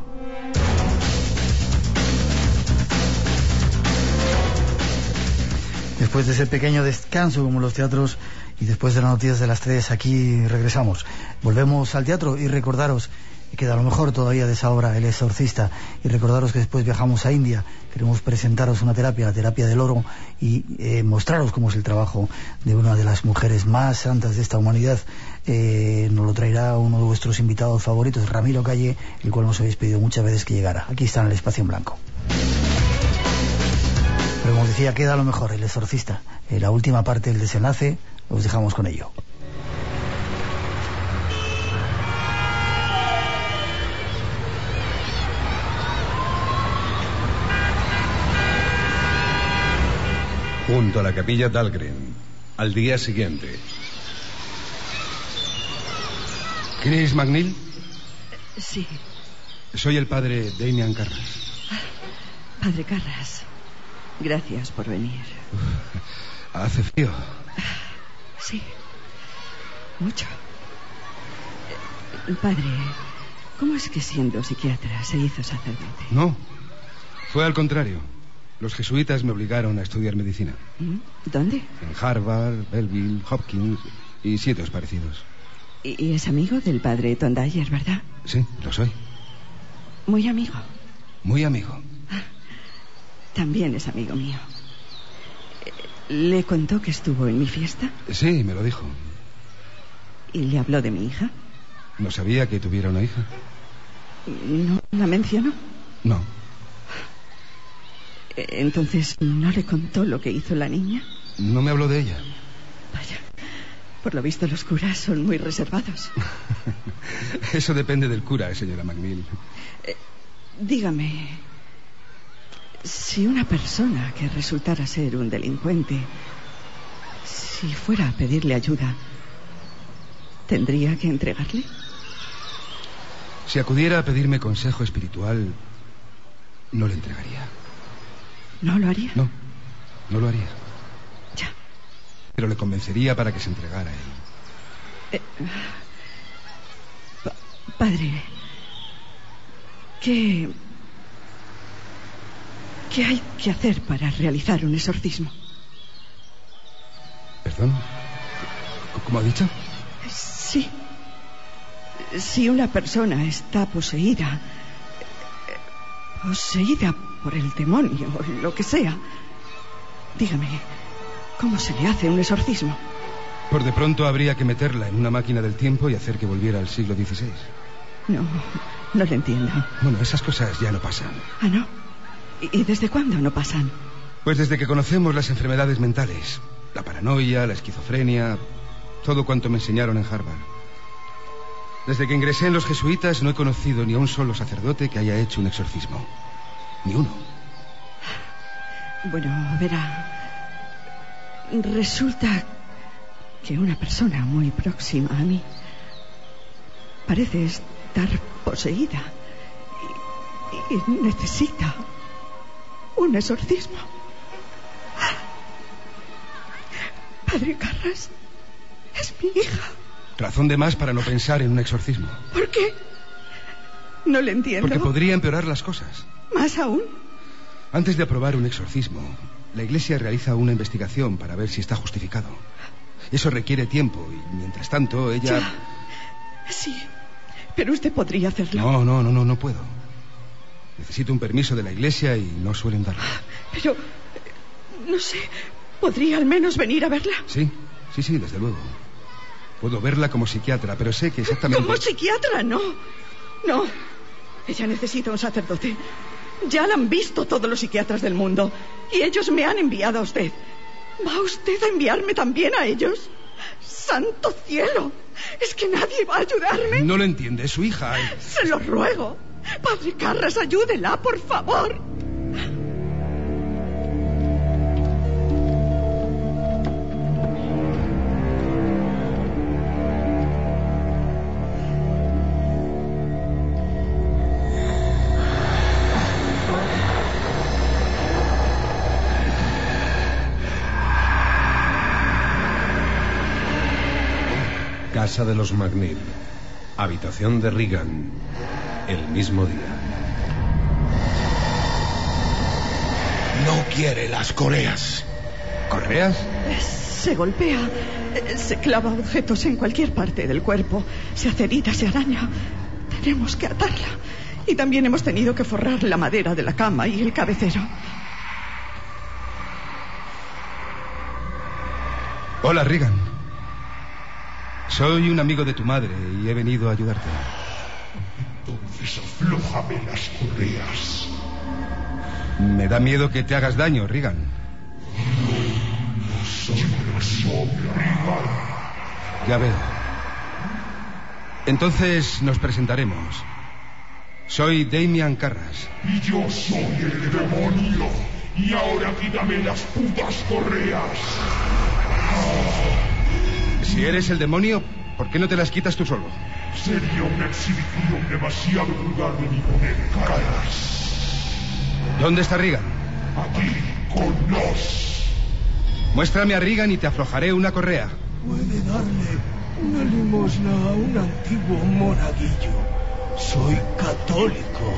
Después de ese pequeño descanso como los teatros y después de las noticias de las tres, aquí regresamos. Volvemos al teatro y recordaros que queda lo mejor todavía de esa obra, El Exorcista, y recordaros que después viajamos a India. Queremos presentaros una terapia, la terapia del oro, y eh, mostraros cómo es el trabajo de una de las mujeres más santas de esta humanidad. Eh, nos lo traerá uno de vuestros invitados favoritos, Ramiro Calle, el cual nos habéis pedido muchas veces que llegara. Aquí está en el Espacio en Blanco. Pero como decía, queda lo mejor, El Exorcista. Eh, la última parte del desenlace, os dejamos con ello. Junto a la capilla Dahlgren, al día siguiente. ¿Chris McNeil? Sí. Soy el padre Damian Carras. Padre Carras, gracias por venir. Uf, hace frío. Sí, mucho. Padre, ¿cómo es que siendo psiquiatra se hizo sacerdote? No, fue al contrario. Los jesuitas me obligaron a estudiar medicina. ¿Dónde? En Harvard, Belleville, Hopkins y sitios parecidos. Y, y es amigo del padre Tondayer, ¿verdad? Sí, lo soy. Muy amigo. Muy amigo. Ah, también es amigo mío. ¿Le contó que estuvo en mi fiesta? Sí, me lo dijo. ¿Y le habló de mi hija? No sabía que tuviera una hija. ¿No la mencionó? No. Entonces, ¿no le contó lo que hizo la niña? No me habló de ella. Vaya, por lo visto los curas son muy reservados. Eso depende del cura, señora McNeil. Eh, dígame, si una persona que resultara ser un delincuente, si fuera a pedirle ayuda, ¿tendría que entregarle? Si acudiera a pedirme consejo espiritual, no le entregaría. ¿No lo haría? No, no lo haría. Ya. Pero le convencería para que se entregara a él. Eh, pa padre, ¿qué... ¿qué hay que hacer para realizar un exorcismo? ¿Perdón? ¿Cómo ha dicho? Sí. Si una persona está poseída, poseída por el demonio o lo que sea, dígame, ¿cómo se le hace un exorcismo? Por de pronto habría que meterla en una máquina del tiempo y hacer que volviera al siglo dieciséis. No, no lo entiendo. Bueno, esas cosas ya no pasan. ¿Ah, no? ¿Y desde cuándo no pasan? Pues desde que conocemos las enfermedades mentales. La paranoia, la esquizofrenia, todo cuanto me enseñaron en Harvard. Desde que ingresé en los jesuitas no he conocido ni a un solo sacerdote que haya hecho un exorcismo. Ni uno. Bueno, verá, resulta que una persona muy próxima a mí parece estar poseída y, y necesita un exorcismo. Padre Carras, es mi hija. Razón de más para no pensar en un exorcismo. ¿Por qué? No le entiendo. Porque podría empeorar las cosas. ¿Más aún? Antes de aprobar un exorcismo, la Iglesia realiza una investigación para ver si está justificado. Eso requiere tiempo y, mientras tanto, ella... Ya. Sí, pero usted podría hacerlo. No, no, no, no, no puedo. Necesito un permiso de la Iglesia y no suelen darlo. Pero, no sé, ¿podría al menos venir a verla? Sí, sí, sí, desde luego. Puedo verla como psiquiatra, pero sé que exactamente... ¿Como psiquiatra? No, no. Ella necesita un sacerdote. Ya la han visto todos los psiquiatras del mundo y ellos me han enviado a usted. ¿Va usted a enviarme también a ellos? ¡Santo cielo! ¿Es que nadie va a ayudarme? No lo entiende, es su hija. Se lo ruego. Padre Carras, ayúdela, por favor. Casa de los McNeil. Habitación de Regan. El mismo día. No quiere las correas. ¿Correas? Se golpea, se clava objetos en cualquier parte del cuerpo, se hace herida, se araña. Tenemos que atarla. Y también hemos tenido que forrar la madera de la cama y el cabecero. Hola, Regan. Soy un amigo de tu madre y he venido a ayudarte. Entonces aflójame las correas. Me da miedo que te hagas daño, Regan. No soy Regan. Ya veo. Entonces nos presentaremos. Soy Damian Carras. Y yo soy el demonio. Y ahora quítame las putas correas. Si eres el demonio, ¿por qué no te las quitas tú solo? Sería una exhibición demasiado vulgar de mi poder, Carras. ¿Dónde está Regan? Aquí, con nos. Muéstrame a Regan y te aflojaré una correa. Puede darle una limosna a un antiguo monaguillo. Soy católico.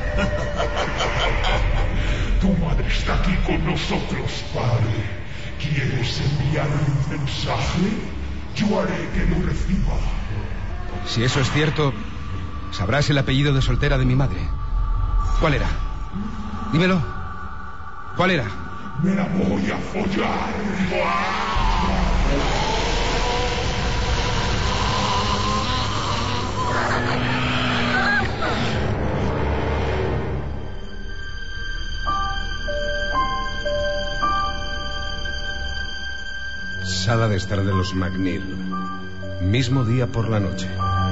Tu madre está aquí con nosotros, padre. ¿Quieres enviarle un mensaje? Yo haré que lo reciba. Si eso es cierto, sabrás el apellido de soltera de mi madre. ¿Cuál era? Dímelo. ¿Cuál era? Me la voy a follar. Sala de estar de los McNeil. Mismo día por la noche.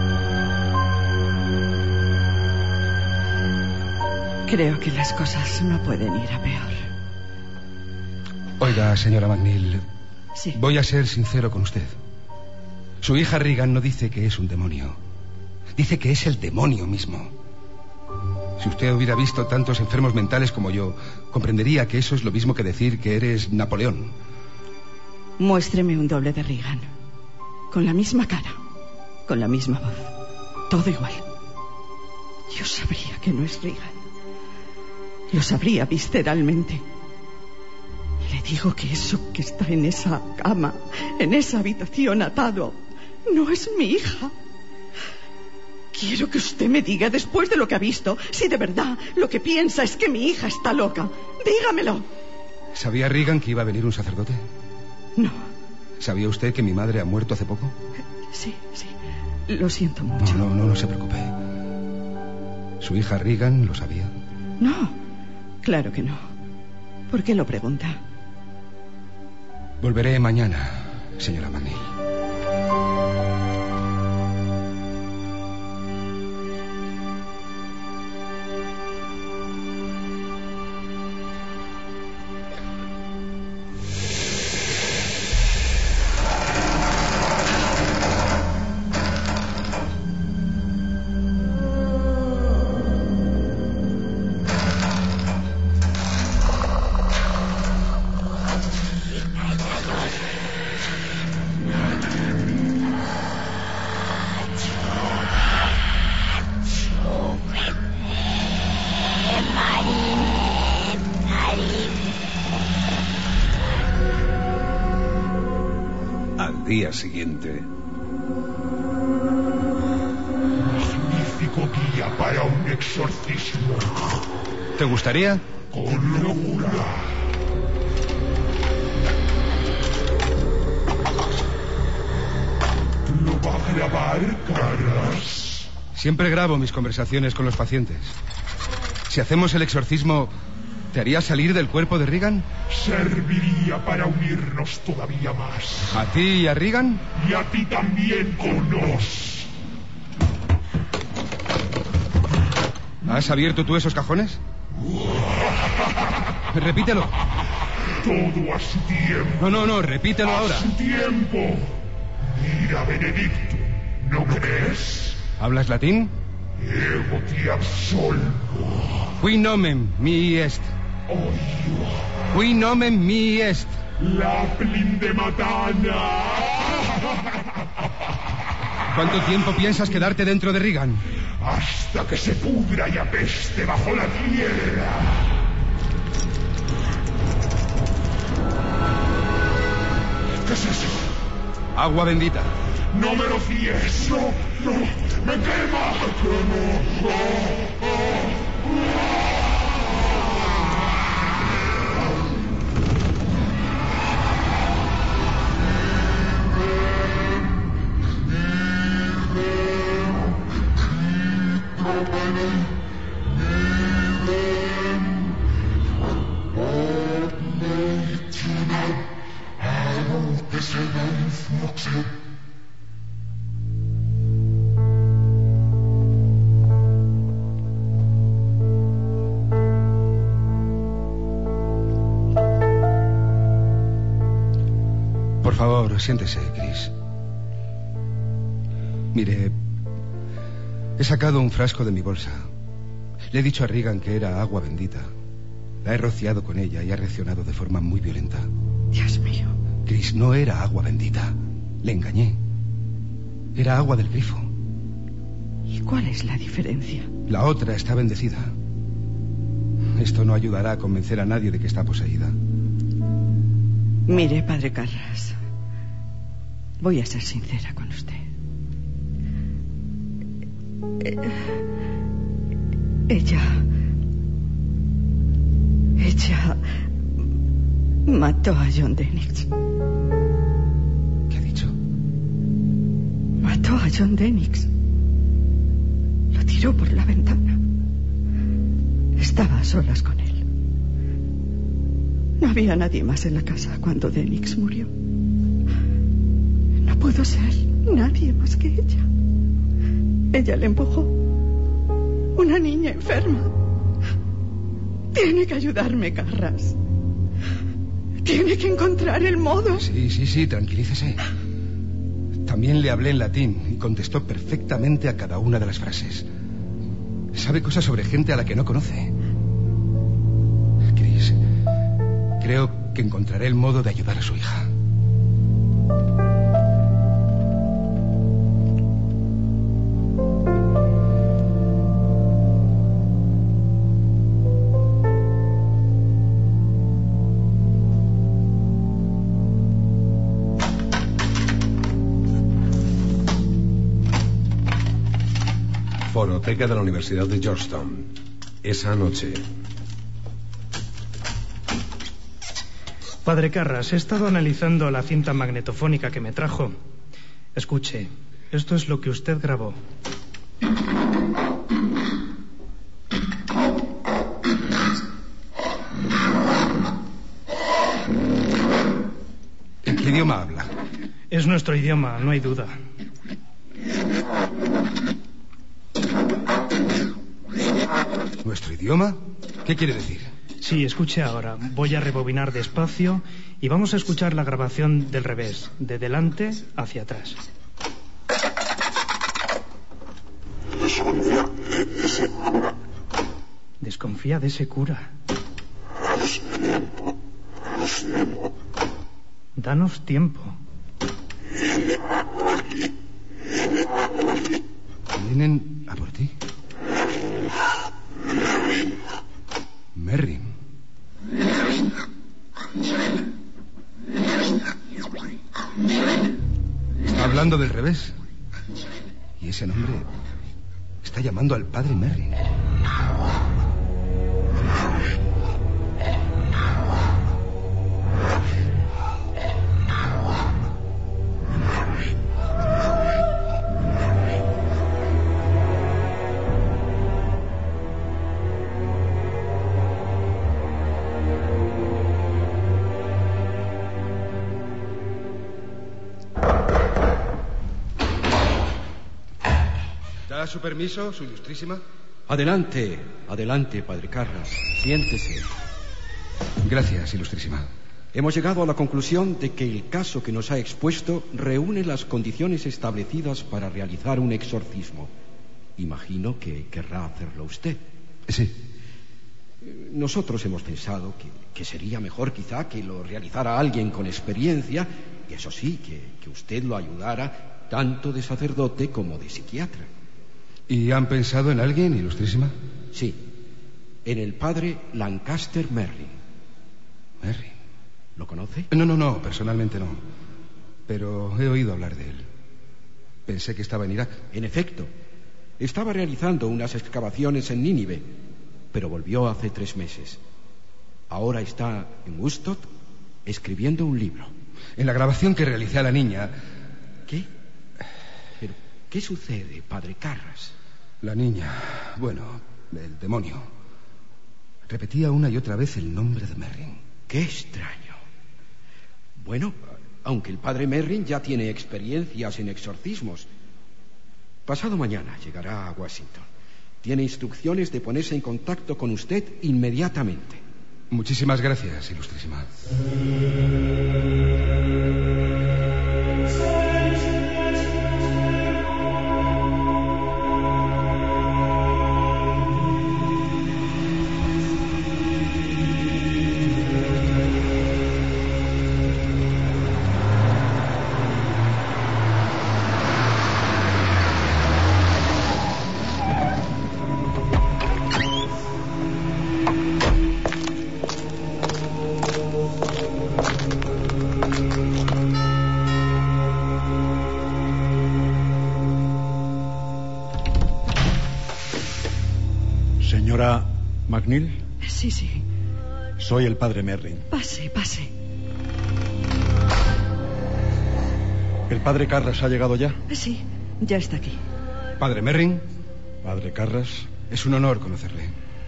Creo que las cosas no pueden ir a peor. Oiga, señora McNeil, sí. Voy a ser sincero con usted. Su hija Regan no dice que es un demonio. Dice que es el demonio mismo. Si usted hubiera visto tantos enfermos mentales como yo, comprendería que eso es lo mismo que decir que eres Napoleón. Muéstreme un doble de Regan. Con la misma cara, con la misma voz. Todo igual. Yo sabría que no es Regan. Lo sabría visceralmente. Le digo que eso que está en esa cama, en esa habitación atado, no es mi hija. Quiero que usted me diga, después de lo que ha visto, si de verdad lo que piensa es que mi hija está loca. Dígamelo. ¿Sabía Regan que iba a venir un sacerdote? No. ¿Sabía usted que mi madre ha muerto hace poco? Sí, sí. Lo siento mucho. No, no, no, no se preocupe. ¿Su hija Regan lo sabía? No, claro que no. ¿Por qué lo pregunta? Volveré mañana, señora McNeil. Día siguiente. Magnífico día para un exorcismo. ¿Te gustaría? Con locura. ¿Lo va a grabar, Carras? Siempre grabo mis conversaciones con los pacientes. Si hacemos el exorcismo, ¿te haría salir del cuerpo de Regan? Serviría para unirnos todavía más. ¿A ti y a Regan? Y a ti también, Conos. ¿Has abierto tú esos cajones? Repítelo. Todo a su tiempo. No, no, no, repítelo a ahora. A su tiempo. Mira, Benedicto, ¿no crees? ¿Hablas latín? Ego ti absolvo. Qui nomen mi est. Oio. Qui nomen mi est. Laplin de Matana. ¿Cuánto tiempo piensas quedarte dentro de Regan? Hasta que se pudra y apeste bajo la tierra. ¿Qué es eso? Agua bendita. No me lo fíes. No, no. Me quema. No, oh, oh. Por favor, siéntese, Chris. Mire, he sacado un frasco de mi bolsa. Le he dicho a Regan que era agua bendita. La he rociado con ella y ha reaccionado de forma muy violenta. Dios mío. Chris, no era agua bendita. Le engañé. Era agua del grifo. ¿Y cuál es la diferencia? La otra está bendecida. Esto no ayudará a convencer a nadie de que está poseída. Mire, padre Carras, voy a ser sincera con usted. Eh, ella... Ella... mató a John Dennix. ¿Qué ha dicho? Mató a John Dennix. Lo tiró por la ventana. Estaba a solas con él. No había nadie más en la casa cuando Dennix murió. No pudo ser nadie más que ella. Ella le empujó. Una niña enferma. Tiene que ayudarme, Carras. Tiene que encontrar el modo. Sí, sí, sí, tranquilícese. También le hablé en latín y contestó perfectamente a cada una de las frases. Sabe cosas sobre gente a la que no conoce. Chris, creo que encontraré el modo de ayudar a su hija. Fonoteca de la Universidad de Georgetown. Esa noche. Padre Carras, he estado analizando la cinta magnetofónica que me trajo. Escuche, esto es lo que usted grabó. ¿En qué idioma habla? Es nuestro idioma, no hay duda. ¿Nuestro idioma? ¿Qué quiere decir? Sí, escuche ahora. Voy a rebobinar despacio y vamos a escuchar la grabación del revés, de delante hacia atrás. Desconfía de ese cura. Danos tiempo. Vienen a por ti. Merrin. Está hablando del revés. Y ese nombre está llamando al padre Merrin. ¿Da su permiso, su ilustrísima? Adelante, adelante, padre Carras. Siéntese. Gracias, ilustrísima. Hemos llegado a la conclusión de que el caso que nos ha expuesto reúne las condiciones establecidas para realizar un exorcismo. Imagino que querrá hacerlo usted. Sí. Nosotros hemos pensado que, que sería mejor quizá que lo realizara alguien con experiencia, y eso sí, que, que usted lo ayudara tanto de sacerdote como de psiquiatra. ¿Y han pensado en alguien, ilustrísima? Sí, en el padre Lancaster Merrin. ¿Merrin? ¿Lo conoce? No, no, no, personalmente no. Pero he oído hablar de él. Pensé que estaba en Irak. En efecto, estaba realizando unas excavaciones en Nínive, pero volvió hace tres meses. Ahora está en Woodstock escribiendo un libro. En la grabación que realicé a la niña... ¿Qué? ¿Pero qué sucede, padre Carras? La niña... Bueno, el demonio... repetía una y otra vez el nombre de Merrin. ¡Qué extraño! Bueno, aunque el padre Merrin ya tiene experiencias en exorcismos. Pasado mañana llegará a Washington. Tiene instrucciones de ponerse en contacto con usted inmediatamente. Muchísimas gracias, ilustrísima. ¿McNeil? Sí, sí. Soy el padre Merrin. Pase, pase. ¿El padre Carras ha llegado ya? Sí, ya está aquí. Padre Merrin. Padre Carras. Es un honor conocerle.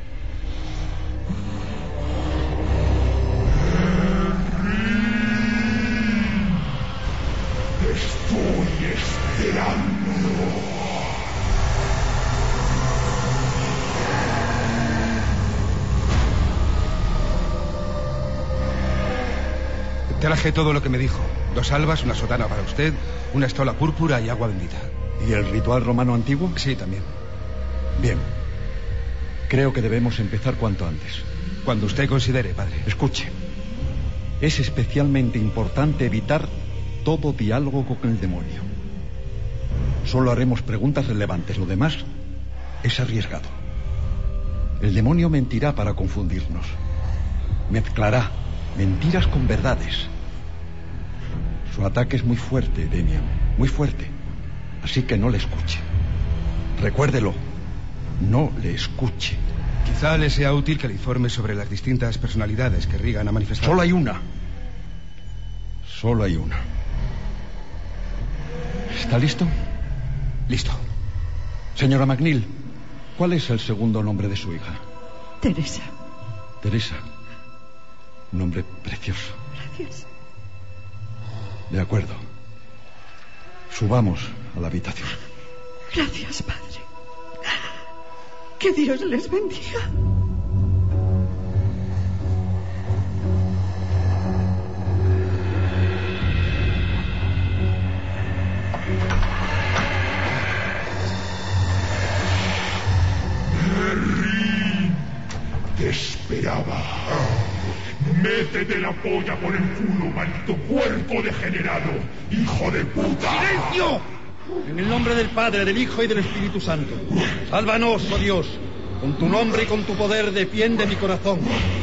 Estoy esperando. Traje todo lo que me dijo. Dos albas, una sotana para usted, una estola púrpura y agua bendita. ¿Y el ritual romano antiguo? Sí, también. Bien. Creo que debemos empezar cuanto antes. Cuando usted considere, padre. Escuche. Es especialmente importante evitar todo diálogo con el demonio. Solo haremos preguntas relevantes. Lo demás es arriesgado. El demonio mentirá para confundirnos. Mezclará mentiras con verdades. Su ataque es muy fuerte, Demian. Muy fuerte. Así que no le escuche. Recuérdelo. No le escuche. Quizá le sea útil que le informe sobre las distintas personalidades que Regan ha manifestado. Solo hay una. Solo hay una. ¿Está listo? Listo. Señora McNeil, ¿cuál es el segundo nombre de su hija? Teresa. Teresa. Nombre precioso. Gracias. De acuerdo. Subamos a la habitación. Gracias, padre. Que Dios les bendiga. Merry, te esperaba. Métete la polla por el culo, maldito cuerpo degenerado, hijo de puta. ¡Silencio! En el nombre del Padre, del Hijo y del Espíritu Santo. Sálvanos, oh Dios. Con tu nombre y con tu poder defiende mi corazón.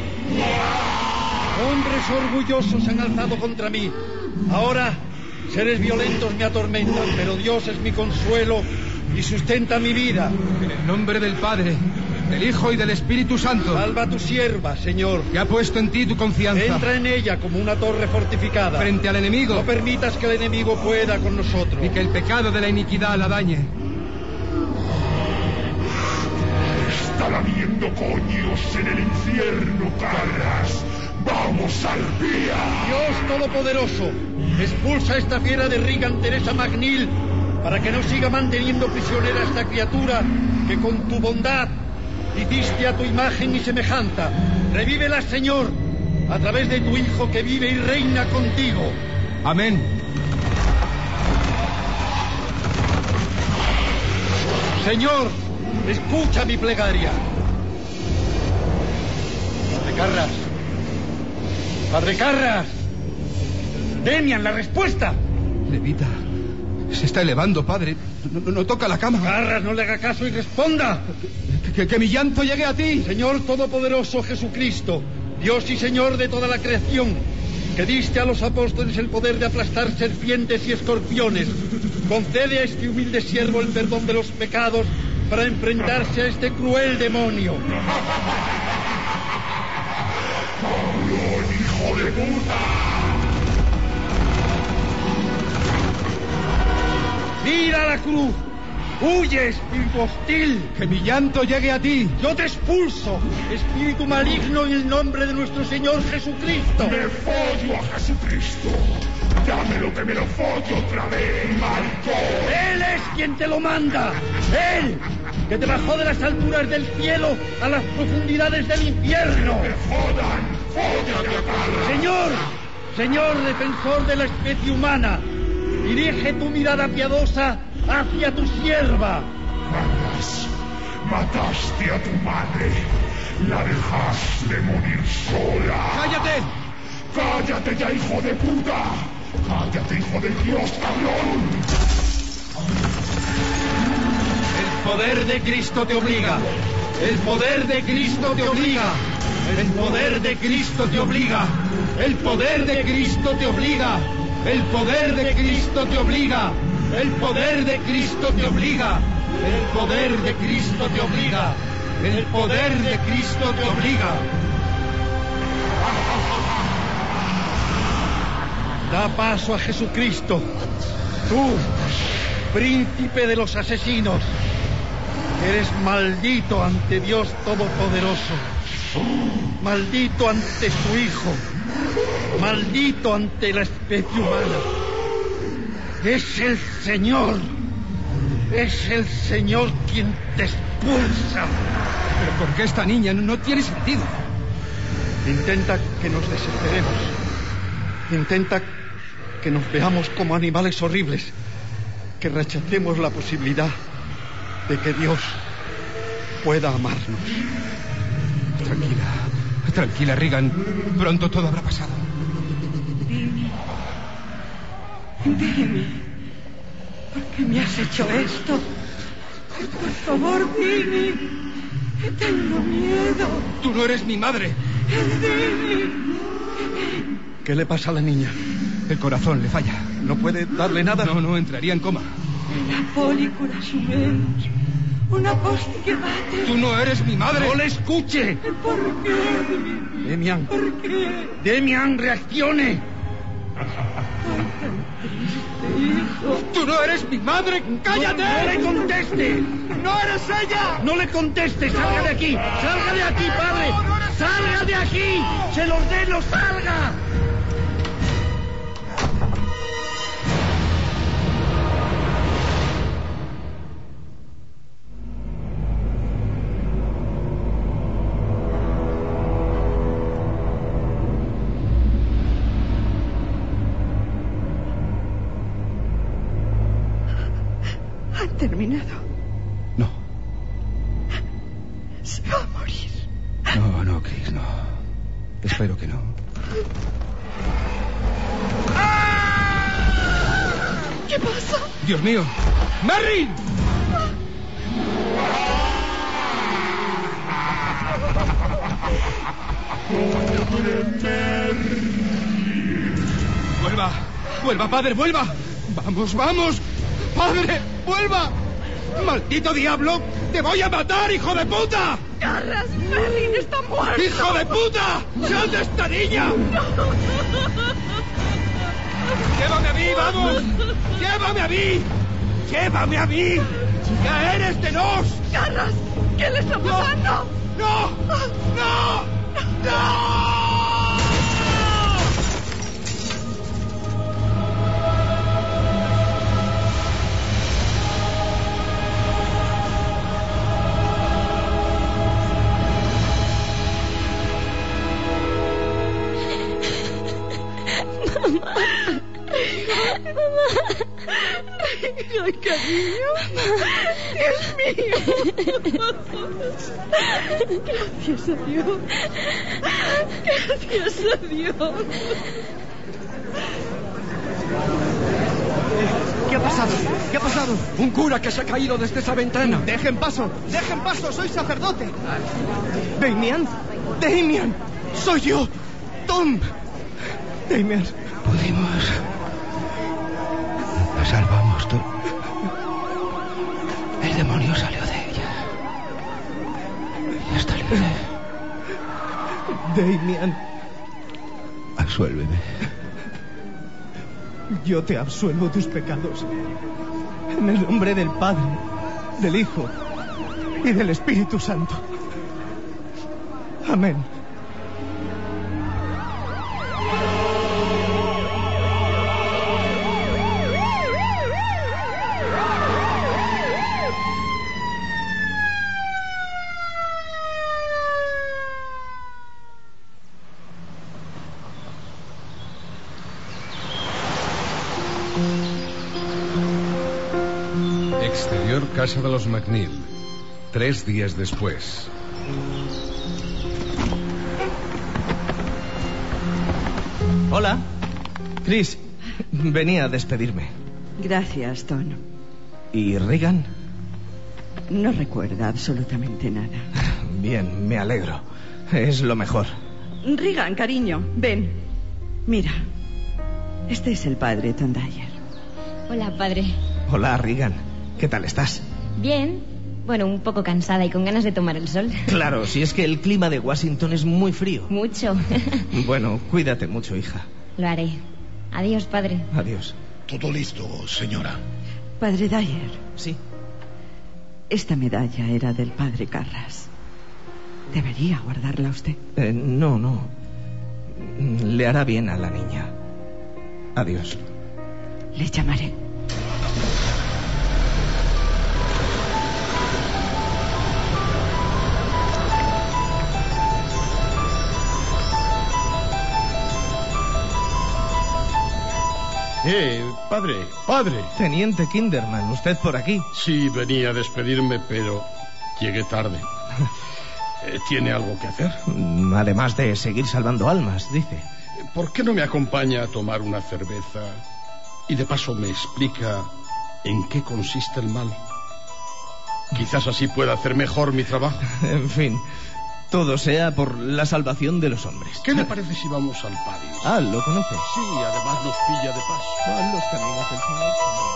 Hombres orgullosos se han alzado contra mí. Ahora seres violentos me atormentan, pero Dios es mi consuelo y sustenta mi vida. En el nombre del Padre, del Hijo y del Espíritu Santo. Salva a tu sierva, Señor. Que ha puesto en ti tu confianza. Entra en ella como una torre fortificada. Frente al enemigo. No permitas que el enemigo pueda con nosotros. Y que el pecado de la iniquidad la dañe. Está lamiendo coños en el infierno, Carras. ¡Vamos al día! Dios Todopoderoso, expulsa a esta fiera de Regan Teresa McNeil para que no siga manteniendo prisionera a esta criatura que con tu bondad hiciste a tu imagen y semejanza. Revívela, Señor, a través de tu Hijo que vive y reina contigo. Amén. Señor, escucha mi plegaria. Padre Carras. Padre Carras. Demian, la respuesta. Levita. Se está elevando, padre. No, no, no toca la cama. Carras, no le haga caso y responda. Que, que, que mi llanto llegue a ti. Señor Todopoderoso Jesucristo, Dios y Señor de toda la creación, que diste a los apóstoles el poder de aplastar serpientes y escorpiones, concede a este humilde siervo el perdón de los pecados para enfrentarse a este cruel demonio. ¡Cabrón, hijo de puta! ¡Mira la cruz! ¡Huye, espíritu hostil! ¡Que mi llanto llegue a ti! ¡Yo te expulso, espíritu maligno, en el nombre de nuestro Señor Jesucristo! ¡Me follo a Jesucristo! ¡Dámelo que me lo follo otra vez, maricón! ¡Él es quien te lo manda! ¡Él! Que te bajó de las alturas del cielo a las profundidades del infierno. ¡Me jodan! ¡Fóllate a Carras! ¡Señor! ¡Señor defensor de la especie humana! Dirige tu mirada piadosa hacia tu sierva. Carras, mataste a tu madre. La dejaste morir sola. ¡Cállate! ¡Cállate ya, hijo de puta! ¡Cállate, hijo de Dios, cabrón! El poder de Cristo te obliga. El poder de Cristo te obliga. El poder de Cristo te obliga. El poder de Cristo te obliga. El poder de Cristo te obliga. El poder de Cristo te obliga. El poder de Cristo te obliga. El poder de Cristo te obliga. Da paso a Jesucristo. Tú, príncipe de los asesinos. Eres maldito ante Dios Todopoderoso. Maldito ante su Hijo. Maldito ante la especie humana. Es el Señor. Es el Señor quien te expulsa. ¿Pero por qué esta niña no tiene sentido? Intenta que nos desesperemos. Intenta que nos veamos como animales horribles. Que rechacemos la posibilidad de que Dios pueda amarnos. Tranquila, tranquila, Regan. Pronto todo habrá pasado. Dime. Dime. ¿Por qué me has hecho esto? Por favor, dime. Tengo miedo. Tú no eres mi madre. Dime. ¿Qué le pasa a la niña? El corazón le falla. ¿No puede darle nada? No, no, entraría en coma. La folícula sumenos. Una postquedate. Tú no eres mi madre. ¡No le escuche! ¿Por qué? Demian. ¿Por qué? Demian, reaccione. Ay, tan triste, hijo. Tú no eres mi madre. ¡Cállate! ¡No, no le conteste! ¡No eres ella! ¡No le conteste! ¡Salga de aquí! ¡Salga de aquí, padre! No, no eres ¡Salga ella. de aquí! ¡Se lo ordeno! ¡Salga! Han terminado. No. Se va a morir. No, no, Chris, no. Espero que no. ¿Qué pasa? Dios mío. ¡Merrin! Vuelva, vuelva, padre, vuelva. Vamos, vamos. Padre, vuelva. Maldito diablo, te voy a matar, hijo de puta. ¡Carras! ¡Merlin está muerto! ¡Hijo de puta! ¡Sal de esta niña! No. ¡Llévame a mí, vamos! ¡Llévame a mí! ¡Llévame a mí! ¡Ya eres de nos! ¡Carras! ¿Qué le está pasando? ¡No! ¡No! ¡No! Mamá. Mamá. Ay, cariño. Dios mío. Gracias a Dios. Gracias a Dios. ¿Qué ha pasado? ¿Qué ha pasado? Un cura que se ha caído desde esa ventana. Dejen paso, dejen paso, soy sacerdote. Damian, Damian, soy yo, Tom. Damian. Pudimos. La salvamos, tú. El demonio salió de ella. Y está libre. Damian. Absuélveme. Yo te absuelvo tus pecados. En el nombre del Padre, del Hijo y del Espíritu Santo. Amén. Exterior casa de los McNeil. Tres días después. Hola. Chris, venía a despedirme. Gracias, Tom. ¿Y Regan? No recuerda absolutamente nada. Bien, me alegro. Es lo mejor. Regan, cariño, ven. Mira, este es el padre Tom Dyer. Hola, padre. Hola, Regan. ¿Qué tal estás? Bien. Bueno, un poco cansada y con ganas de tomar el sol. Claro, si es que el clima de Washington es muy frío. Mucho. Bueno, cuídate mucho, hija. Lo haré. Adiós, padre. Adiós. Todo listo, señora. Padre Dyer. Sí. Esta medalla era del padre Carras. ¿Debería guardarla usted? Eh, no, no. Le hará bien a la niña. Adiós. Le llamaré. Eh, padre, padre. Teniente Kinderman, ¿usted por aquí? Sí, venía a despedirme, pero llegué tarde. Eh, ¿Tiene algo que hacer? Además de seguir salvando almas, dice. ¿Por qué no me acompaña a tomar una cerveza y de paso me explica en qué consiste el mal? Quizás así pueda hacer mejor mi trabajo. En fin, todo sea por la salvación de los hombres. ¿Qué le parece si vamos al Paris? Ah, ¿lo conoce? Sí, además nos pilla de paso. Ah, los caminos del Señor.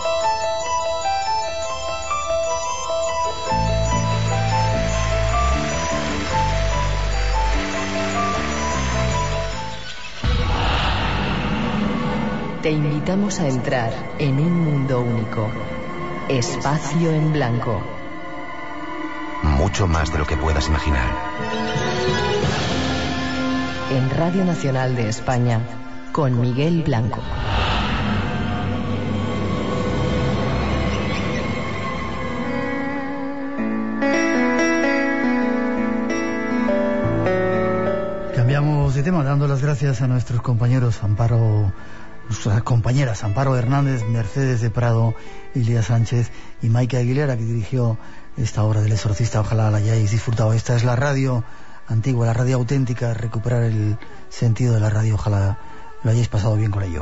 Te invitamos a entrar en un mundo único. Espacio en blanco. Mucho más de lo que puedas imaginar. En Radio Nacional de España, con Miguel Blanco. Cambiamos de tema, dando las gracias a nuestros compañeros Amparo, nuestras compañeras Amparo Hernández, Mercedes de Prado, Ilia Sánchez y Maike Aguilera, que dirigió esta obra del Exorcista. Ojalá la hayáis disfrutado. Esta es la radio antigua, la radio auténtica, recuperar el sentido de la radio. Ojalá lo hayáis pasado bien con ello.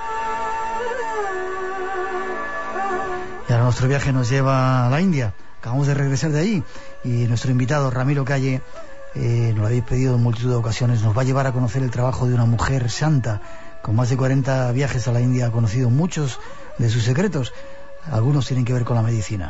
Y ahora nuestro viaje nos lleva a la India. Acabamos de regresar de allí y nuestro invitado Ramiro Calle, eh, nos lo habéis pedido en multitud de ocasiones, nos va a llevar a conocer el trabajo de una mujer santa. Con más de cuarenta viajes a la India ha conocido muchos de sus secretos. Algunos tienen que ver con la medicina.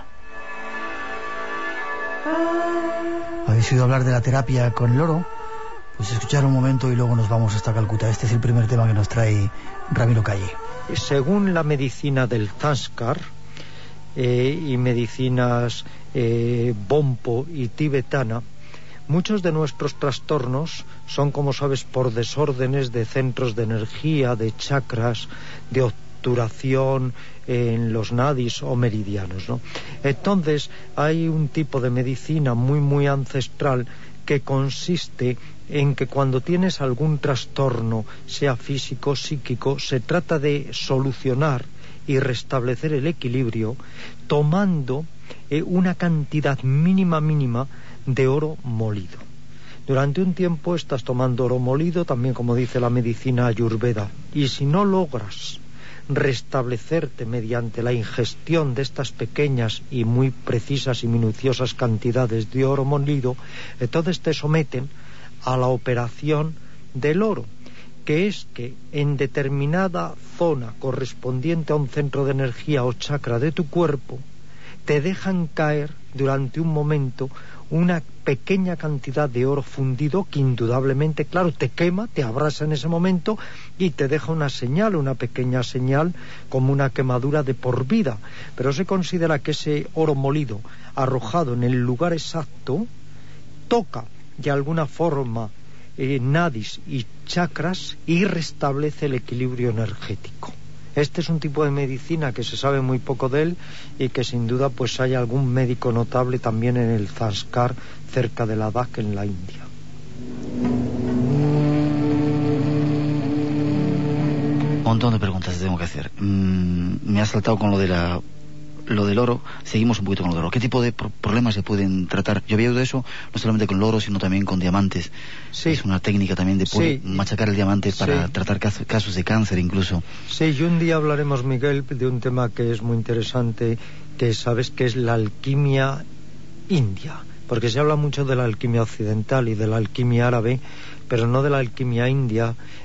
¿Habéis oído hablar de la terapia con el oro? Pues escuchar un momento y luego nos vamos hasta Calcuta. Este es el primer tema que nos trae Ramiro Calle. Según la medicina del Zanskar eh, y medicinas eh, Bompo y tibetana, muchos de nuestros trastornos son, como sabes, por desórdenes de centros de energía, de chakras, de obturación en los nadis o meridianos, ¿no? Entonces hay un tipo de medicina muy muy ancestral que consiste en que cuando tienes algún trastorno, sea físico, psíquico, se trata de solucionar y restablecer el equilibrio tomando eh, una cantidad mínima mínima de oro molido. Durante un tiempo estás tomando oro molido, también como dice la medicina ayurveda, y si no logras restablecerte mediante la ingestión de estas pequeñas y muy precisas y minuciosas cantidades de oro molido, entonces te someten a la operación del oro, que es que en determinada zona correspondiente a un centro de energía o chakra de tu cuerpo te dejan caer durante un momento una pequeña cantidad de oro fundido que indudablemente, claro, te quema, te abrasa en ese momento y te deja una señal, una pequeña señal como una quemadura de por vida. Pero se considera que ese oro molido arrojado en el lugar exacto toca de alguna forma eh, nadis y chakras y restablece el equilibrio energético. Este es un tipo de medicina que se sabe muy poco de él y que sin duda pues hay algún médico notable también en el Zanskar, cerca de Ladakh, en la India. Un montón de preguntas te tengo que hacer. Mm, me has saltado con lo de la lo del oro. Seguimos un poquito con lo del oro. ¿Qué tipo de pro- problemas se pueden tratar? Yo había oído eso no solamente con el oro, sino también con diamantes. Sí. Es una técnica también de poder sí. machacar el diamante para sí. tratar caso, casos de cáncer incluso. Sí, y un día hablaremos, Miguel, de un tema que es muy interesante, que sabes que es la alquimia india, porque se habla mucho de la alquimia occidental y de la alquimia árabe, pero no de la alquimia india,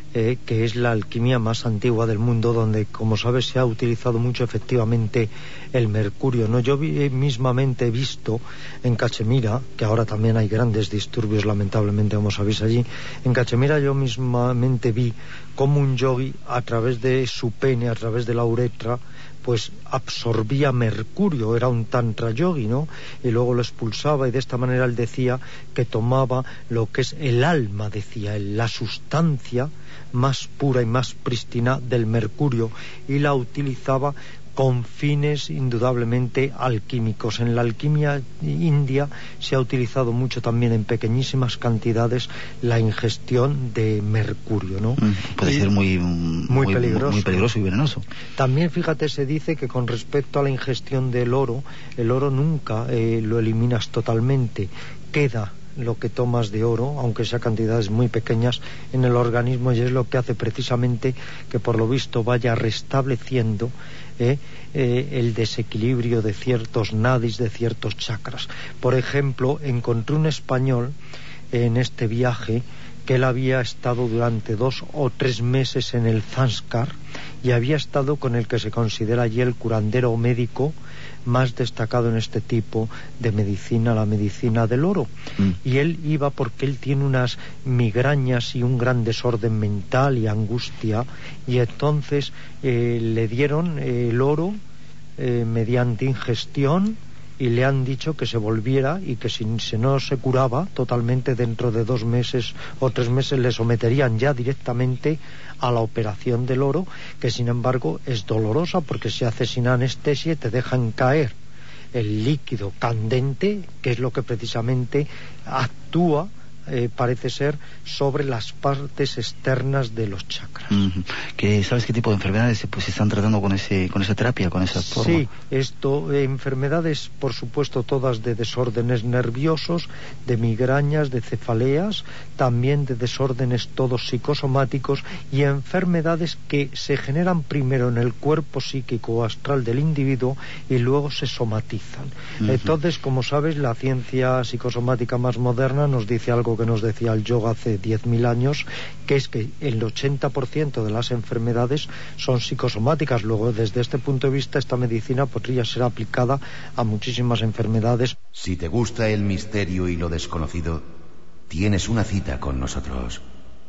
eh, que es la alquimia más antigua del mundo, donde, como sabes, se ha utilizado mucho efectivamente el mercurio, ¿no? Yo vi, mismamente he visto en Cachemira, que ahora también hay grandes disturbios, lamentablemente, como sabéis allí, en Cachemira yo mismamente vi cómo un yogi, a través de su pene, a través de la uretra, pues absorbía mercurio, era un tantra yogi, ¿no? Y luego lo expulsaba, y de esta manera él decía que tomaba lo que es el alma, decía él, la sustancia más pura y más prístina del mercurio, y la utilizaba con fines indudablemente alquímicos. En la alquimia india se ha utilizado mucho también en pequeñísimas cantidades la ingestión de mercurio, ¿no? Mm, puede y ser muy, muy, muy, peligroso. muy peligroso y venenoso. También, fíjate, se dice que con respecto a la ingestión del oro, el oro nunca eh, lo eliminas totalmente, queda lo que tomas de oro, aunque sea cantidades muy pequeñas, en el organismo, y es lo que hace precisamente que, por lo visto, vaya restableciendo eh, eh, el desequilibrio de ciertos nadis, de ciertos chakras. Por ejemplo, encontré un español en este viaje que él había estado durante dos o tres meses en el Zanskar, y había estado con el que se considera allí el curandero médico más destacado en este tipo de medicina, la medicina del oro. Mm. Y él iba porque él tiene unas migrañas y un gran desorden mental y angustia, y entonces eh, le dieron eh, el oro eh, mediante ingestión, y le han dicho que se volviera, y que si no se curaba totalmente, dentro de dos meses o tres meses le someterían ya directamente a la operación del oro, que sin embargo es dolorosa porque se hace sin anestesia y te dejan caer el líquido candente, que es lo que precisamente actúa, eh, parece ser, sobre las partes externas de los chakras. Mm-hmm. ¿Que sabes qué tipo de enfermedades pues se están tratando con ese con esa terapia, con esa forma? Sí, esto, eh, enfermedades, por supuesto, todas de desórdenes nerviosos, de migrañas, de cefaleas, también de desórdenes todos psicosomáticos, y enfermedades que se generan primero en el cuerpo psíquico o astral del individuo y luego se somatizan. Mm-hmm. Entonces, como sabes, la ciencia psicosomática más moderna nos dice algo que nos decía el yoga hace diez mil años, que es que el ochenta por ciento de las enfermedades son psicosomáticas. Luego, desde este punto de vista, esta medicina podría ser aplicada a muchísimas enfermedades. Si te gusta el misterio y lo desconocido, tienes una cita con nosotros.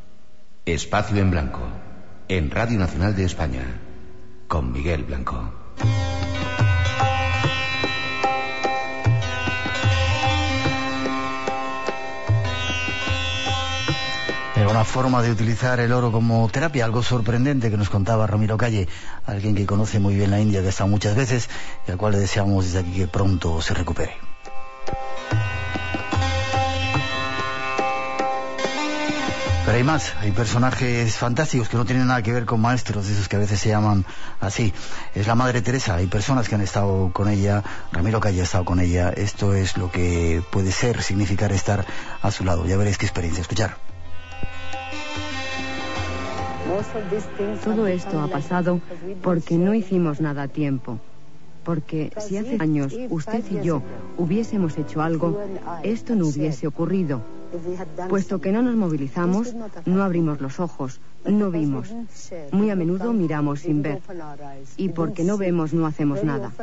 Espacio en Blanco, en Radio Nacional de España, con Miguel Blanco. Era una forma de utilizar el oro como terapia, algo sorprendente que nos contaba Ramiro Calle, alguien que conoce muy bien la India, que ha estado muchas veces, y al cual le deseamos desde aquí que pronto se recupere. Pero hay más, hay personajes fantásticos que no tienen nada que ver con maestros, esos que a veces se llaman así. Es la Madre Teresa, hay personas que han estado con ella, Ramiro Calle ha estado con ella, esto es lo que puede ser, significar estar a su lado. Ya veréis qué experiencia, escuchar. Todo esto ha pasado porque no hicimos nada a tiempo. Porque si hace años usted y yo hubiésemos hecho algo, esto no hubiese ocurrido. Puesto que no nos movilizamos, no abrimos los ojos, no vimos. Muy a menudo miramos sin ver. Y porque no vemos, no hacemos nada.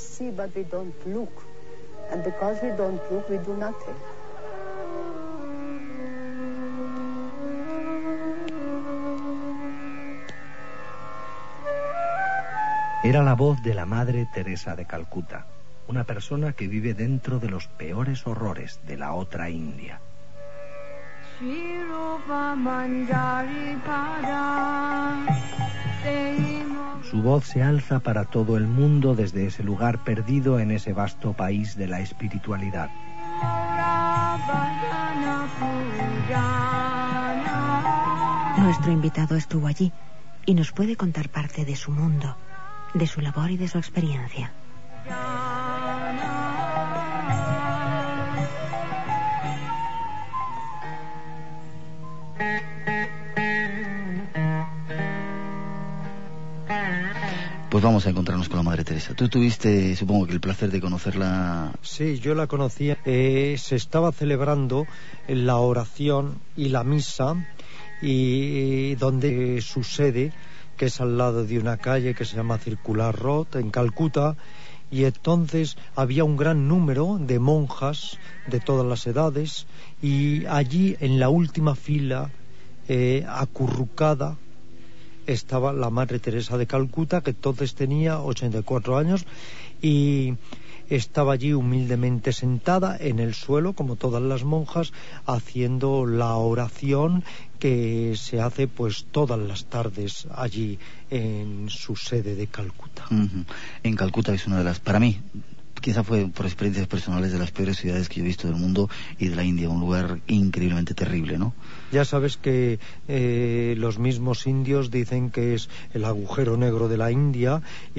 Era la voz de la Madre Teresa de Calcuta, una persona que vive dentro de los peores horrores de la otra India. Su voz se alza para todo el mundo desde ese lugar perdido en ese vasto país de la espiritualidad. Nuestro invitado estuvo allí y nos puede contar parte de su mundo, de su labor y de su experiencia. Pues vamos a encontrarnos con la Madre Teresa. Tú tuviste, supongo que el placer de conocerla. Sí, yo la conocía. Eh, se estaba celebrando la oración y la misa, y donde su sede, que es al lado de una calle que se llama Circular Road, en Calcuta, y entonces había un gran número de monjas de todas las edades, y allí en la última fila, eh, acurrucada, estaba la Madre Teresa de Calcuta, que entonces tenía ochenta y cuatro años, y estaba allí humildemente sentada en el suelo, como todas las monjas, haciendo la oración que se hace pues todas las tardes allí en su sede de Calcuta. Uh-huh. En Calcuta es una de las, para mí, quizá fue por experiencias personales, de las peores ciudades que yo he visto del mundo y de la India, un lugar increíblemente terrible, ¿no? Ya sabes que eh, los mismos indios dicen que es el agujero negro de la India,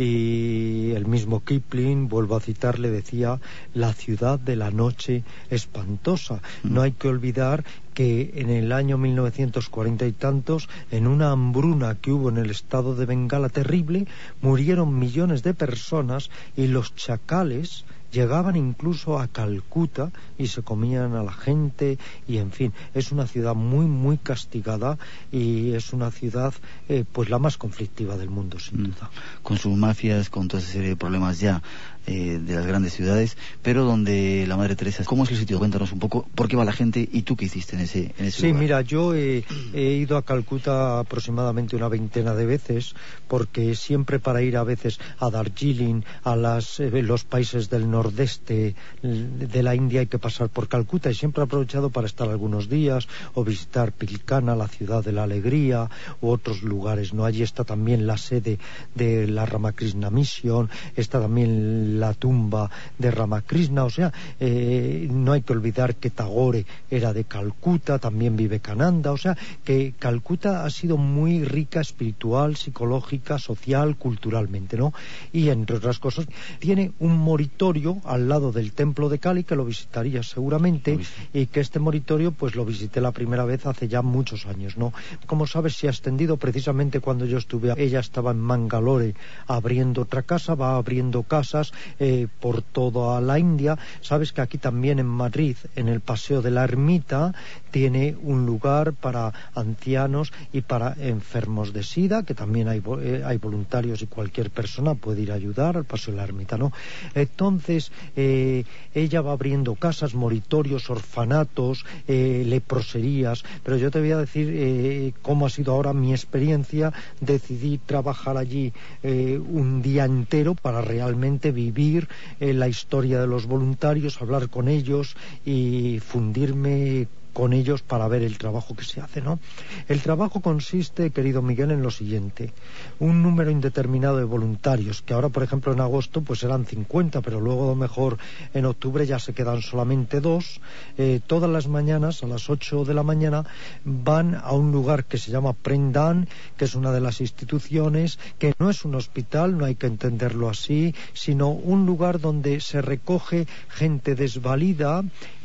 y el mismo Kipling, vuelvo a citar, le decía la ciudad de la noche espantosa. Mm. No hay que olvidar que en el año mil novecientos cuarenta y tantos, en una hambruna que hubo en el estado de Bengala terrible, murieron millones de personas, y los chacales llegaban incluso a Calcuta y se comían a la gente, y en fin, es una ciudad muy muy castigada, y es una ciudad eh, pues la más conflictiva del mundo, sin duda. Con sus mafias, con toda esa serie de problemas ya eh, de las grandes ciudades, pero donde la Madre Teresa, ¿cómo es el sitio? Cuéntanos un poco por qué va la gente y tú qué hiciste en ese, en ese sí, lugar. Mira, yo he, he ido a Calcuta aproximadamente una veintena de veces, porque siempre para ir a veces a Darjeeling, a las, eh, los países del nordeste de la India, hay que pasar por Calcuta, y siempre he aprovechado para estar algunos días o visitar Pilcana, la ciudad de la alegría, u otros lugares, ¿no? Allí está también la sede de la Ramakrishna Mission, está también la tumba de Ramakrishna, o sea, eh, no hay que olvidar que Tagore era de Calcuta, también Vivekananda, o sea, que Calcuta ha sido muy rica espiritual, psicológica, social, culturalmente, ¿no? Y entre otras cosas, tiene un moritorio al lado del templo de Cali, que lo visitarías seguramente, y que este moritorio pues lo visité la primera vez hace ya muchos años, ¿no? Como sabes, se ha extendido precisamente cuando yo estuve, ella estaba en Mangalore abriendo otra casa, va abriendo casas eh, por toda la India. Sabes que aquí también en Madrid, en el Paseo de la Ermita, tiene un lugar para ancianos y para enfermos de SIDA, que también hay, eh, hay voluntarios, y cualquier persona puede ir a ayudar al Paseo de la Ermita, ¿no? Entonces, eh, ella va abriendo casas, moritorios, orfanatos, eh, leproserías, pero yo te voy a decir eh, cómo ha sido ahora mi experiencia. Decidí trabajar allí eh, un día entero para realmente vivir eh, la historia de los voluntarios, hablar con ellos y fundirme con ellos para ver el trabajo que se hace, ¿no? El trabajo consiste, querido Miguel, en lo siguiente: un número indeterminado de voluntarios, que ahora, por ejemplo, en agosto pues serán cincuenta, pero luego a lo mejor en octubre ya se quedan solamente dos. Eh, todas las mañanas, a las ocho de la mañana, van a un lugar que se llama Prendan, que es una de las instituciones, que no es un hospital, no hay que entenderlo así, sino un lugar donde se recoge gente desvalida,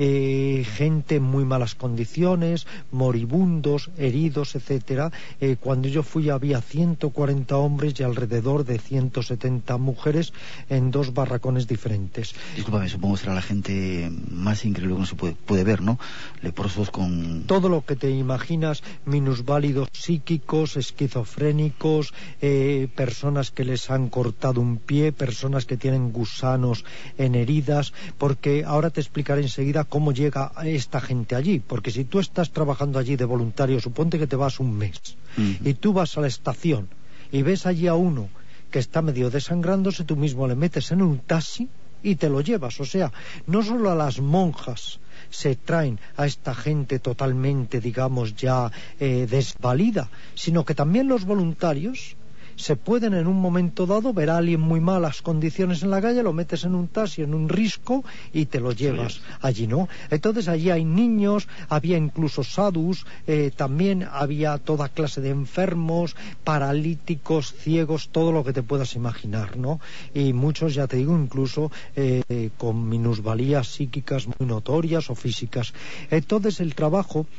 eh, gente en muy malas condiciones, moribundos, heridos, etcétera. Eh, cuando yo fui había ciento cuarenta hombres y alrededor de ciento setenta mujeres en dos barracones diferentes. Discúlpame, supongo que será la gente más increíble que no se puede, puede ver, ¿no? Leprosos con... todo lo que te imaginas, minusválidos psíquicos, esquizofrénicos, eh, personas que les han cortado un pie, personas que tienen gusanos en heridas, porque ahora te explicaré enseguida cómo llega esta gente allí. Porque si tú estás trabajando allí de voluntario, suponte que te vas un mes, uh-huh. y tú vas a la estación y ves allí a uno que está medio desangrándose, tú mismo le metes en un taxi y te lo llevas. O sea, no solo a las monjas se traen a esta gente totalmente, digamos, ya eh, desvalida, sino que también los voluntarios se pueden en un momento dado ver a alguien muy malas condiciones en la calle, lo metes en un taxi, en un risco, y te lo llevas sí. allí, ¿no? Entonces allí hay niños, había incluso sadhus, eh, también había toda clase de enfermos, paralíticos, ciegos, todo lo que te puedas imaginar, ¿no? Y muchos, ya te digo, incluso eh, con minusvalías psíquicas muy notorias o físicas. Entonces el trabajo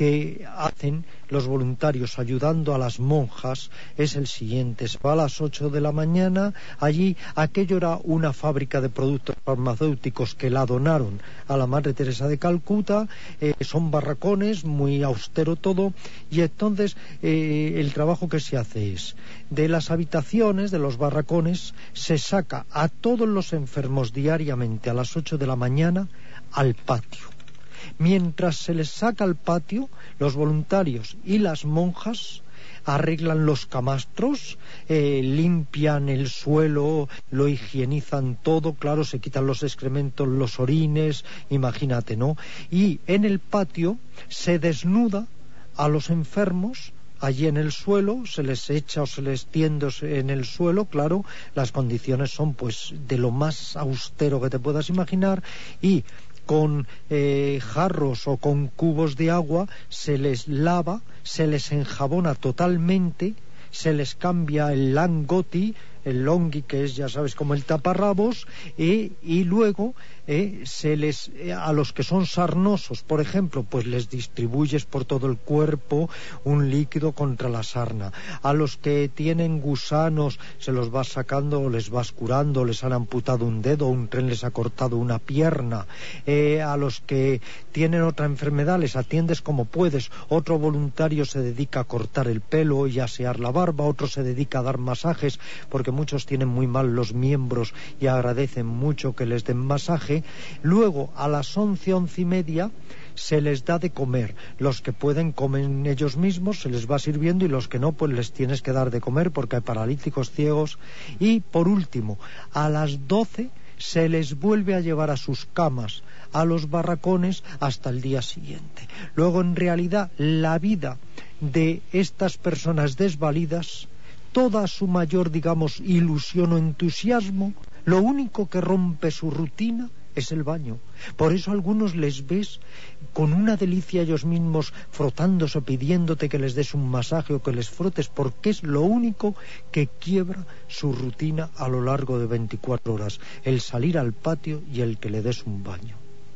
que hacen los voluntarios ayudando a las monjas es el siguiente: se va a las ocho de la mañana, allí aquello era una fábrica de productos farmacéuticos que la donaron a la Madre Teresa de Calcuta, eh, son barracones, muy austero todo, y entonces eh, el trabajo que se hace es, de las habitaciones, de los barracones, se saca a todos los enfermos diariamente a las ocho de la mañana al patio. Mientras se les saca al patio, los voluntarios y las monjas arreglan los camastros, eh, limpian el suelo, lo higienizan todo, claro, se quitan los excrementos, los orines, imagínate, ¿no? Y en el patio se desnuda a los enfermos. Allí en el suelo, se les echa o se les tiende en el suelo, claro, las condiciones son pues de lo más austero que te puedas imaginar, y con eh, jarros o con cubos de agua se les lava, se les enjabona totalmente, se les cambia el langoti, el longi, que es, ya sabes, como el taparrabos, eh, y luego eh, se les eh, a los que son sarnosos, por ejemplo, pues les distribuyes por todo el cuerpo un líquido contra la sarna. A los que tienen gusanos se los vas sacando o les vas curando, les han amputado un dedo, un tren les ha cortado una pierna. Eh, a los que tienen otra enfermedad les atiendes como puedes. Otro voluntario se dedica a cortar el pelo y a asear la barba, otro se dedica a dar masajes, porque muchos tienen muy mal los miembros y agradecen mucho que les den masaje. Luego a las once, once y media se les da de comer. Los que pueden comen ellos mismos, se les va sirviendo, y los que no, pues les tienes que dar de comer, porque hay paralíticos, ciegos. Y por último, a las doce se les vuelve a llevar a sus camas, a los barracones, hasta el día siguiente. Luego, en realidad, la vida de estas personas desvalidas, toda su mayor, digamos, ilusión o entusiasmo, lo único que rompe su rutina es el baño. Por eso a algunos les ves con una delicia ellos mismos frotándose, pidiéndote que les des un masaje o que les frotes, porque es lo único que quiebra su rutina a lo largo de veinticuatro horas, el salir al patio y el que le des un baño.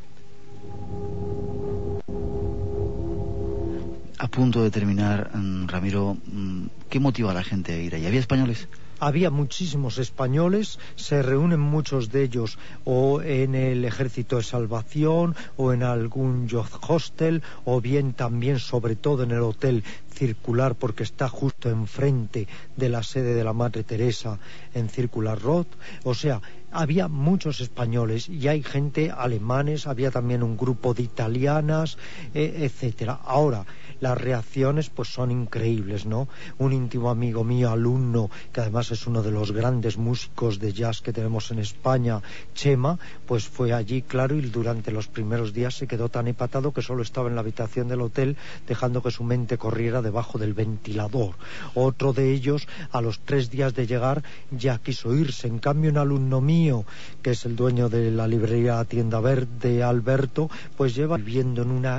A punto de terminar, Ramiro, ¿qué motiva a la gente a ir allí? ¿Había españoles? Había muchísimos españoles, se reúnen muchos de ellos o en el Ejército de Salvación o en algún youth hostel, o bien también, sobre todo, en el Hotel Circular, porque está justo enfrente de la sede de la Madre Teresa en Circular Road. O sea, había muchos españoles, y hay gente alemanes, había también un grupo de italianas, eh, etcétera. Ahora, las reacciones pues son increíbles, ¿no? Un íntimo amigo mío, alumno, que además es uno de los grandes músicos de jazz que tenemos en España, Chema, pues fue allí, claro, y durante los primeros días se quedó tan empatado que solo estaba en la habitación del hotel, dejando que su mente corriera debajo del ventilador. Otro de ellos, a los tres días de llegar, ya quiso irse. En cambio, un alumno mío, que es el dueño de la librería Tienda Verde, Alberto, pues lleva viviendo en una,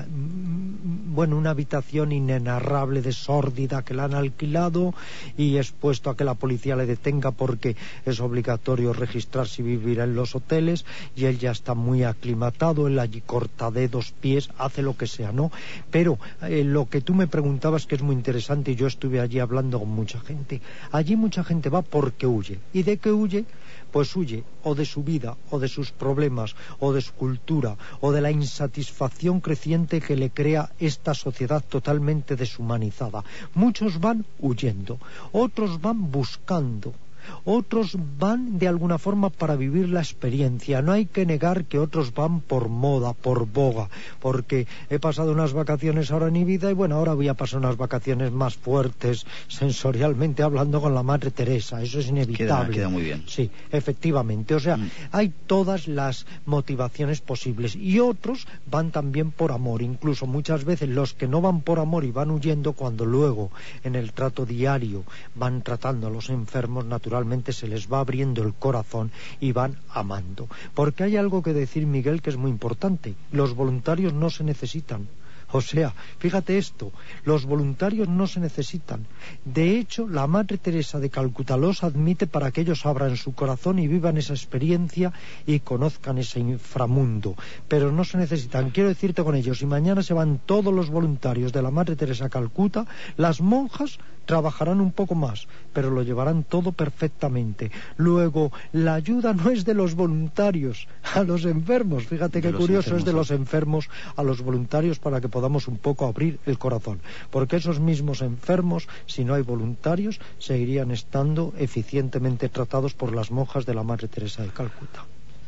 bueno, una habitación inenarrable de sórdida que le han alquilado, y expuesto a que la policía le detenga porque es obligatorio registrarse y vivir en los hoteles, y él ya está muy aclimatado, él allí corta dedos, pies, hace lo que sea, ¿no? Pero eh, lo que tú me preguntabas, que es muy interesante, y yo estuve allí hablando con mucha gente, allí mucha gente va porque huye. ¿Y de qué huye? Pues huye o de su vida, o de sus problemas, o de su cultura, o de la insatisfacción creciente que le crea esta sociedad totalmente deshumanizada. Muchos van huyendo, otros van buscando, otros van de alguna forma para vivir la experiencia. No hay que negar que otros van por moda, por boga, porque he pasado unas vacaciones ahora en Ibiza, y bueno, ahora voy a pasar unas vacaciones más fuertes, sensorialmente hablando, con la Madre Teresa. Eso es inevitable. Queda, queda muy bien. Sí, efectivamente. O sea, mm. hay todas las motivaciones posibles, y otros van también por amor. Incluso muchas veces los que no van por amor y van huyendo, cuando luego en el trato diario van tratando a los enfermos, naturalmente se les va abriendo el corazón y van amando. Porque hay algo que decir, Miguel, que es muy importante: los voluntarios no se necesitan, O sea, fíjate esto, los voluntarios no se necesitan. De hecho, la Madre Teresa de Calcuta los admite para que ellos abran su corazón y vivan esa experiencia y conozcan ese inframundo. Pero no se necesitan. Quiero decirte con ellos, si mañana se van todos los voluntarios de la Madre Teresa de Calcuta, las monjas trabajarán un poco más, pero lo llevarán todo perfectamente. Luego, la ayuda no es de los voluntarios a los enfermos. Fíjate qué curioso, es de los enfermos a los voluntarios para que podamos un poco abrir el corazón. Porque esos mismos enfermos, si no hay voluntarios, seguirían estando eficientemente tratados por las monjas de la Madre Teresa de Calcuta.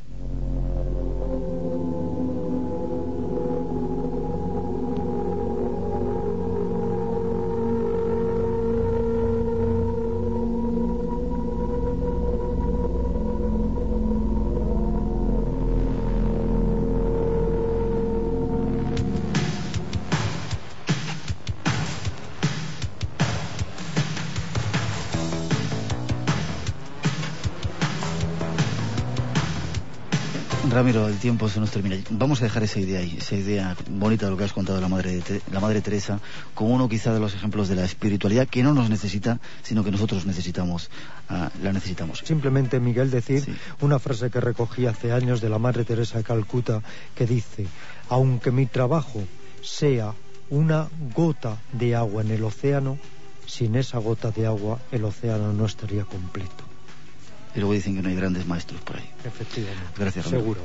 Ramiro, el tiempo se nos termina. Vamos a dejar esa idea ahí, esa idea bonita de lo que has contado de la Madre, de la Madre Teresa, como uno quizá de los ejemplos de la espiritualidad que no nos necesita, sino que nosotros necesitamos, uh, la necesitamos. Simplemente, Miguel, decir sí. una frase que recogí hace años de la Madre Teresa de Calcuta, que dice: aunque mi trabajo sea una gota de agua en el océano, sin esa gota de agua el océano no estaría completo. Y luego dicen que no hay grandes maestros por ahí. Efectivamente. Gracias, Ramiro. Seguro.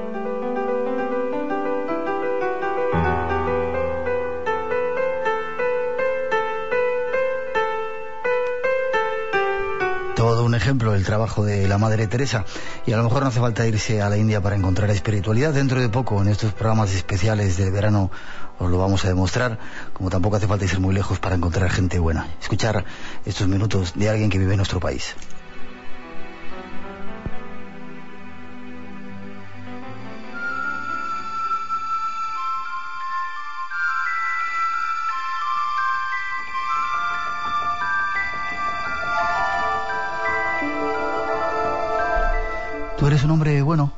Todo un ejemplo del trabajo de la Madre Teresa, y a lo mejor no hace falta irse a la India para encontrar espiritualidad. Dentro de poco, en estos programas especiales del verano, os lo vamos a demostrar, como tampoco hace falta irse muy lejos para encontrar gente buena. Escuchar estos minutos de alguien que vive en nuestro país. ¿Tú eres un hombre bueno?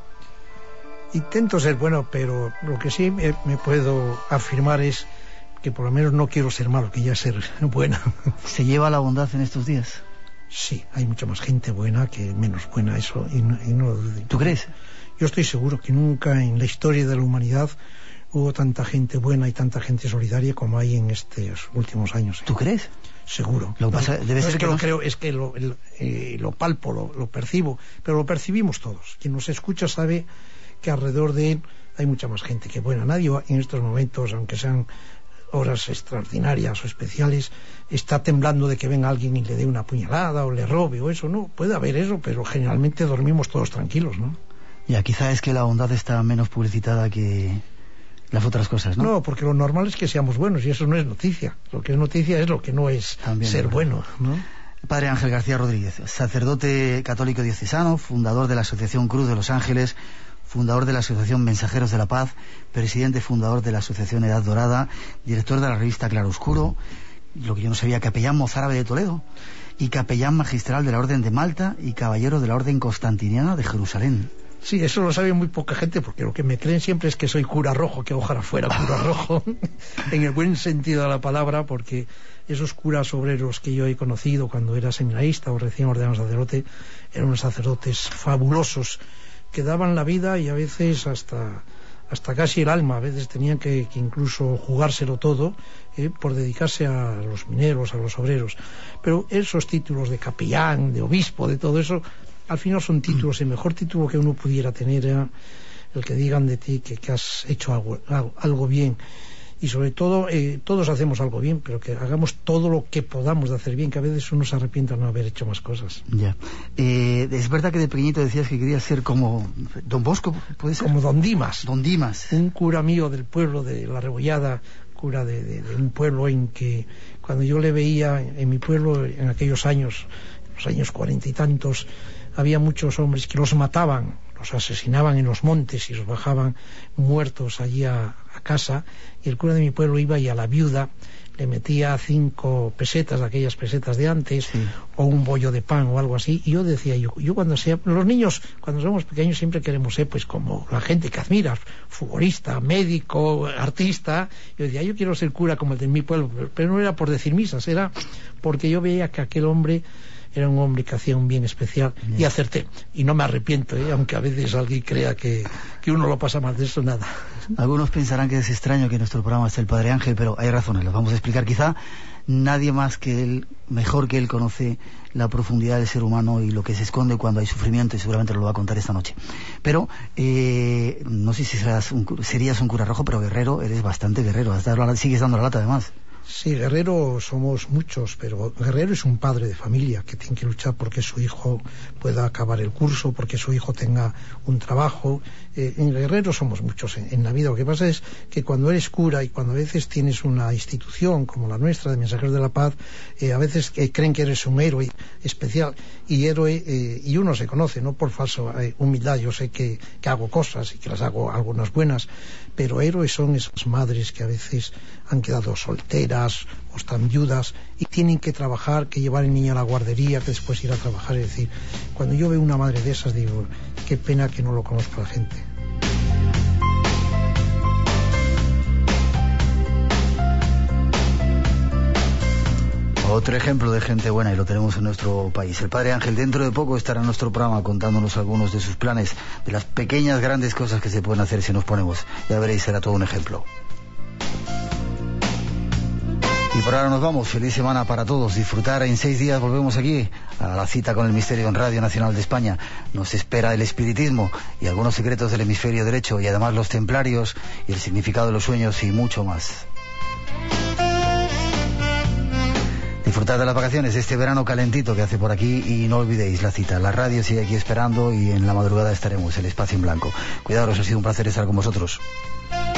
Intento ser bueno, pero lo que sí me, me puedo afirmar es que por lo menos no quiero ser malo, que ya ser buena. ¿Se lleva la bondad en estos días? Sí, hay mucha más gente buena que menos buena, eso. Y no, y no, ¿Tú crees? Yo estoy seguro que nunca en la historia de la humanidad hubo tanta gente buena y tanta gente solidaria como hay en estos últimos años. ¿Tú crees? Seguro. Lo pasa, no, debe no ser es que, que lo nos... creo, es que lo, el, eh, lo palpo, lo, lo percibo, pero lo percibimos todos. Quien nos escucha sabe que alrededor de él hay mucha más gente que buena. Nadie en estos momentos, aunque sean horas extraordinarias o especiales, está temblando de que venga alguien y le dé una puñalada o le robe o eso. No, puede haber eso, pero generalmente dormimos todos tranquilos, ¿no? Ya, quizá es que la bondad está menos publicitada que las otras cosas, ¿no? No, porque lo normal es que seamos buenos y eso no es noticia. Lo que es noticia es lo que no es También, ser bueno, ¿no? Padre Ángel García Rodríguez, sacerdote católico diocesano, fundador de la Asociación Cruz de los Ángeles, fundador de la Asociación Mensajeros de la Paz, presidente fundador de la Asociación Edad Dorada, director de la revista Claroscuro, lo que yo no sabía, capellán mozárabe de Toledo y capellán magistral de la Orden de Malta y caballero de la Orden Constantiniana de Jerusalén. Sí, eso lo sabe muy poca gente, porque lo que me creen siempre es que soy cura rojo, que ojalá fuera cura rojo, en el buen sentido de la palabra, porque esos curas obreros que yo he conocido cuando era seminarista o recién ordenado sacerdote, eran unos sacerdotes fabulosos, que daban la vida y a veces hasta, hasta casi el alma, a veces tenían que, que incluso jugárselo todo, eh, por dedicarse a los mineros, a los obreros. Pero esos títulos de capellán, de obispo, de todo eso, al final son títulos. El mejor título que uno pudiera tener era el que digan de ti que, que has hecho algo, algo, algo bien. Y sobre todo, eh, todos hacemos algo bien, pero que hagamos todo lo que podamos de hacer bien, que a veces uno se arrepienta de no haber hecho más cosas. Ya. Eh, es verdad que de pequeñito decías que querías ser como Don Bosco, ¿puede ser? Como Don Dimas. Don Dimas. Un cura mío del pueblo de La Rebollada, cura de, de, de un pueblo en que cuando yo le veía en mi pueblo en aquellos años, los años cuarenta y tantos, había muchos hombres que los mataban, los asesinaban en los montes y los bajaban muertos allí a, a casa, y el cura de mi pueblo iba y a la viuda le metía cinco pesetas, aquellas pesetas de antes, sí. o un bollo de pan o algo así, y yo decía, yo, yo cuando sea, los niños cuando somos pequeños siempre queremos ser pues como la gente que admiras, futbolista, médico, artista. Yo decía, yo quiero ser cura como el de mi pueblo, pero no era por decir misas, era porque yo veía que aquel hombre era un hombre que hacía un bien especial, bien. Y acerté, y no me arrepiento, ¿eh? Aunque a veces alguien crea que, que uno lo pasa mal, de eso nada. Algunos pensarán que es extraño que en nuestro programa esté el Padre Ángel, pero hay razones, las vamos a explicar. Quizá nadie más que él, mejor que él, conoce la profundidad del ser humano y lo que se esconde cuando hay sufrimiento, y seguramente lo va a contar esta noche. Pero eh, no sé si serás un, serías un cura rojo, pero guerrero, eres bastante guerrero, sigues dando la lata además. Sí, guerrero somos muchos, pero guerrero es un padre de familia que tiene que luchar porque su hijo pueda acabar el curso, porque su hijo tenga un trabajo. Eh, en guerreros somos muchos en, en la vida. Lo que pasa es que cuando eres cura y cuando a veces tienes una institución como la nuestra de Mensajeros de la Paz, eh, a veces eh, creen que eres un héroe especial, y héroe, eh, y uno se conoce, no por falsa eh, humildad. Yo sé que, que hago cosas y que las hago algunas buenas, pero héroes son esas madres que a veces han quedado solteras o están viudas y tienen que trabajar, que llevar el niño a la guardería, que después ir a trabajar. Es decir, cuando yo veo una madre de esas digo, qué pena que no lo conozca la gente. Otro ejemplo de gente buena, y lo tenemos en nuestro país. El Padre Ángel dentro de poco estará en nuestro programa contándonos algunos de sus planes, de las pequeñas grandes cosas que se pueden hacer si nos ponemos. Ya veréis, será todo un ejemplo. Y por ahora nos vamos. Feliz semana para todos. Disfrutar. En seis días volvemos aquí a la cita con el misterio en Radio Nacional de España. Nos espera el espiritismo y algunos secretos del hemisferio derecho, y además los templarios y el significado de los sueños y mucho más. Disfrutad de las vacaciones, de este verano calentito que hace por aquí, y no olvidéis la cita. La radio sigue aquí esperando y en la madrugada estaremos, el espacio en blanco. Cuidaros, ha sido un placer estar con vosotros.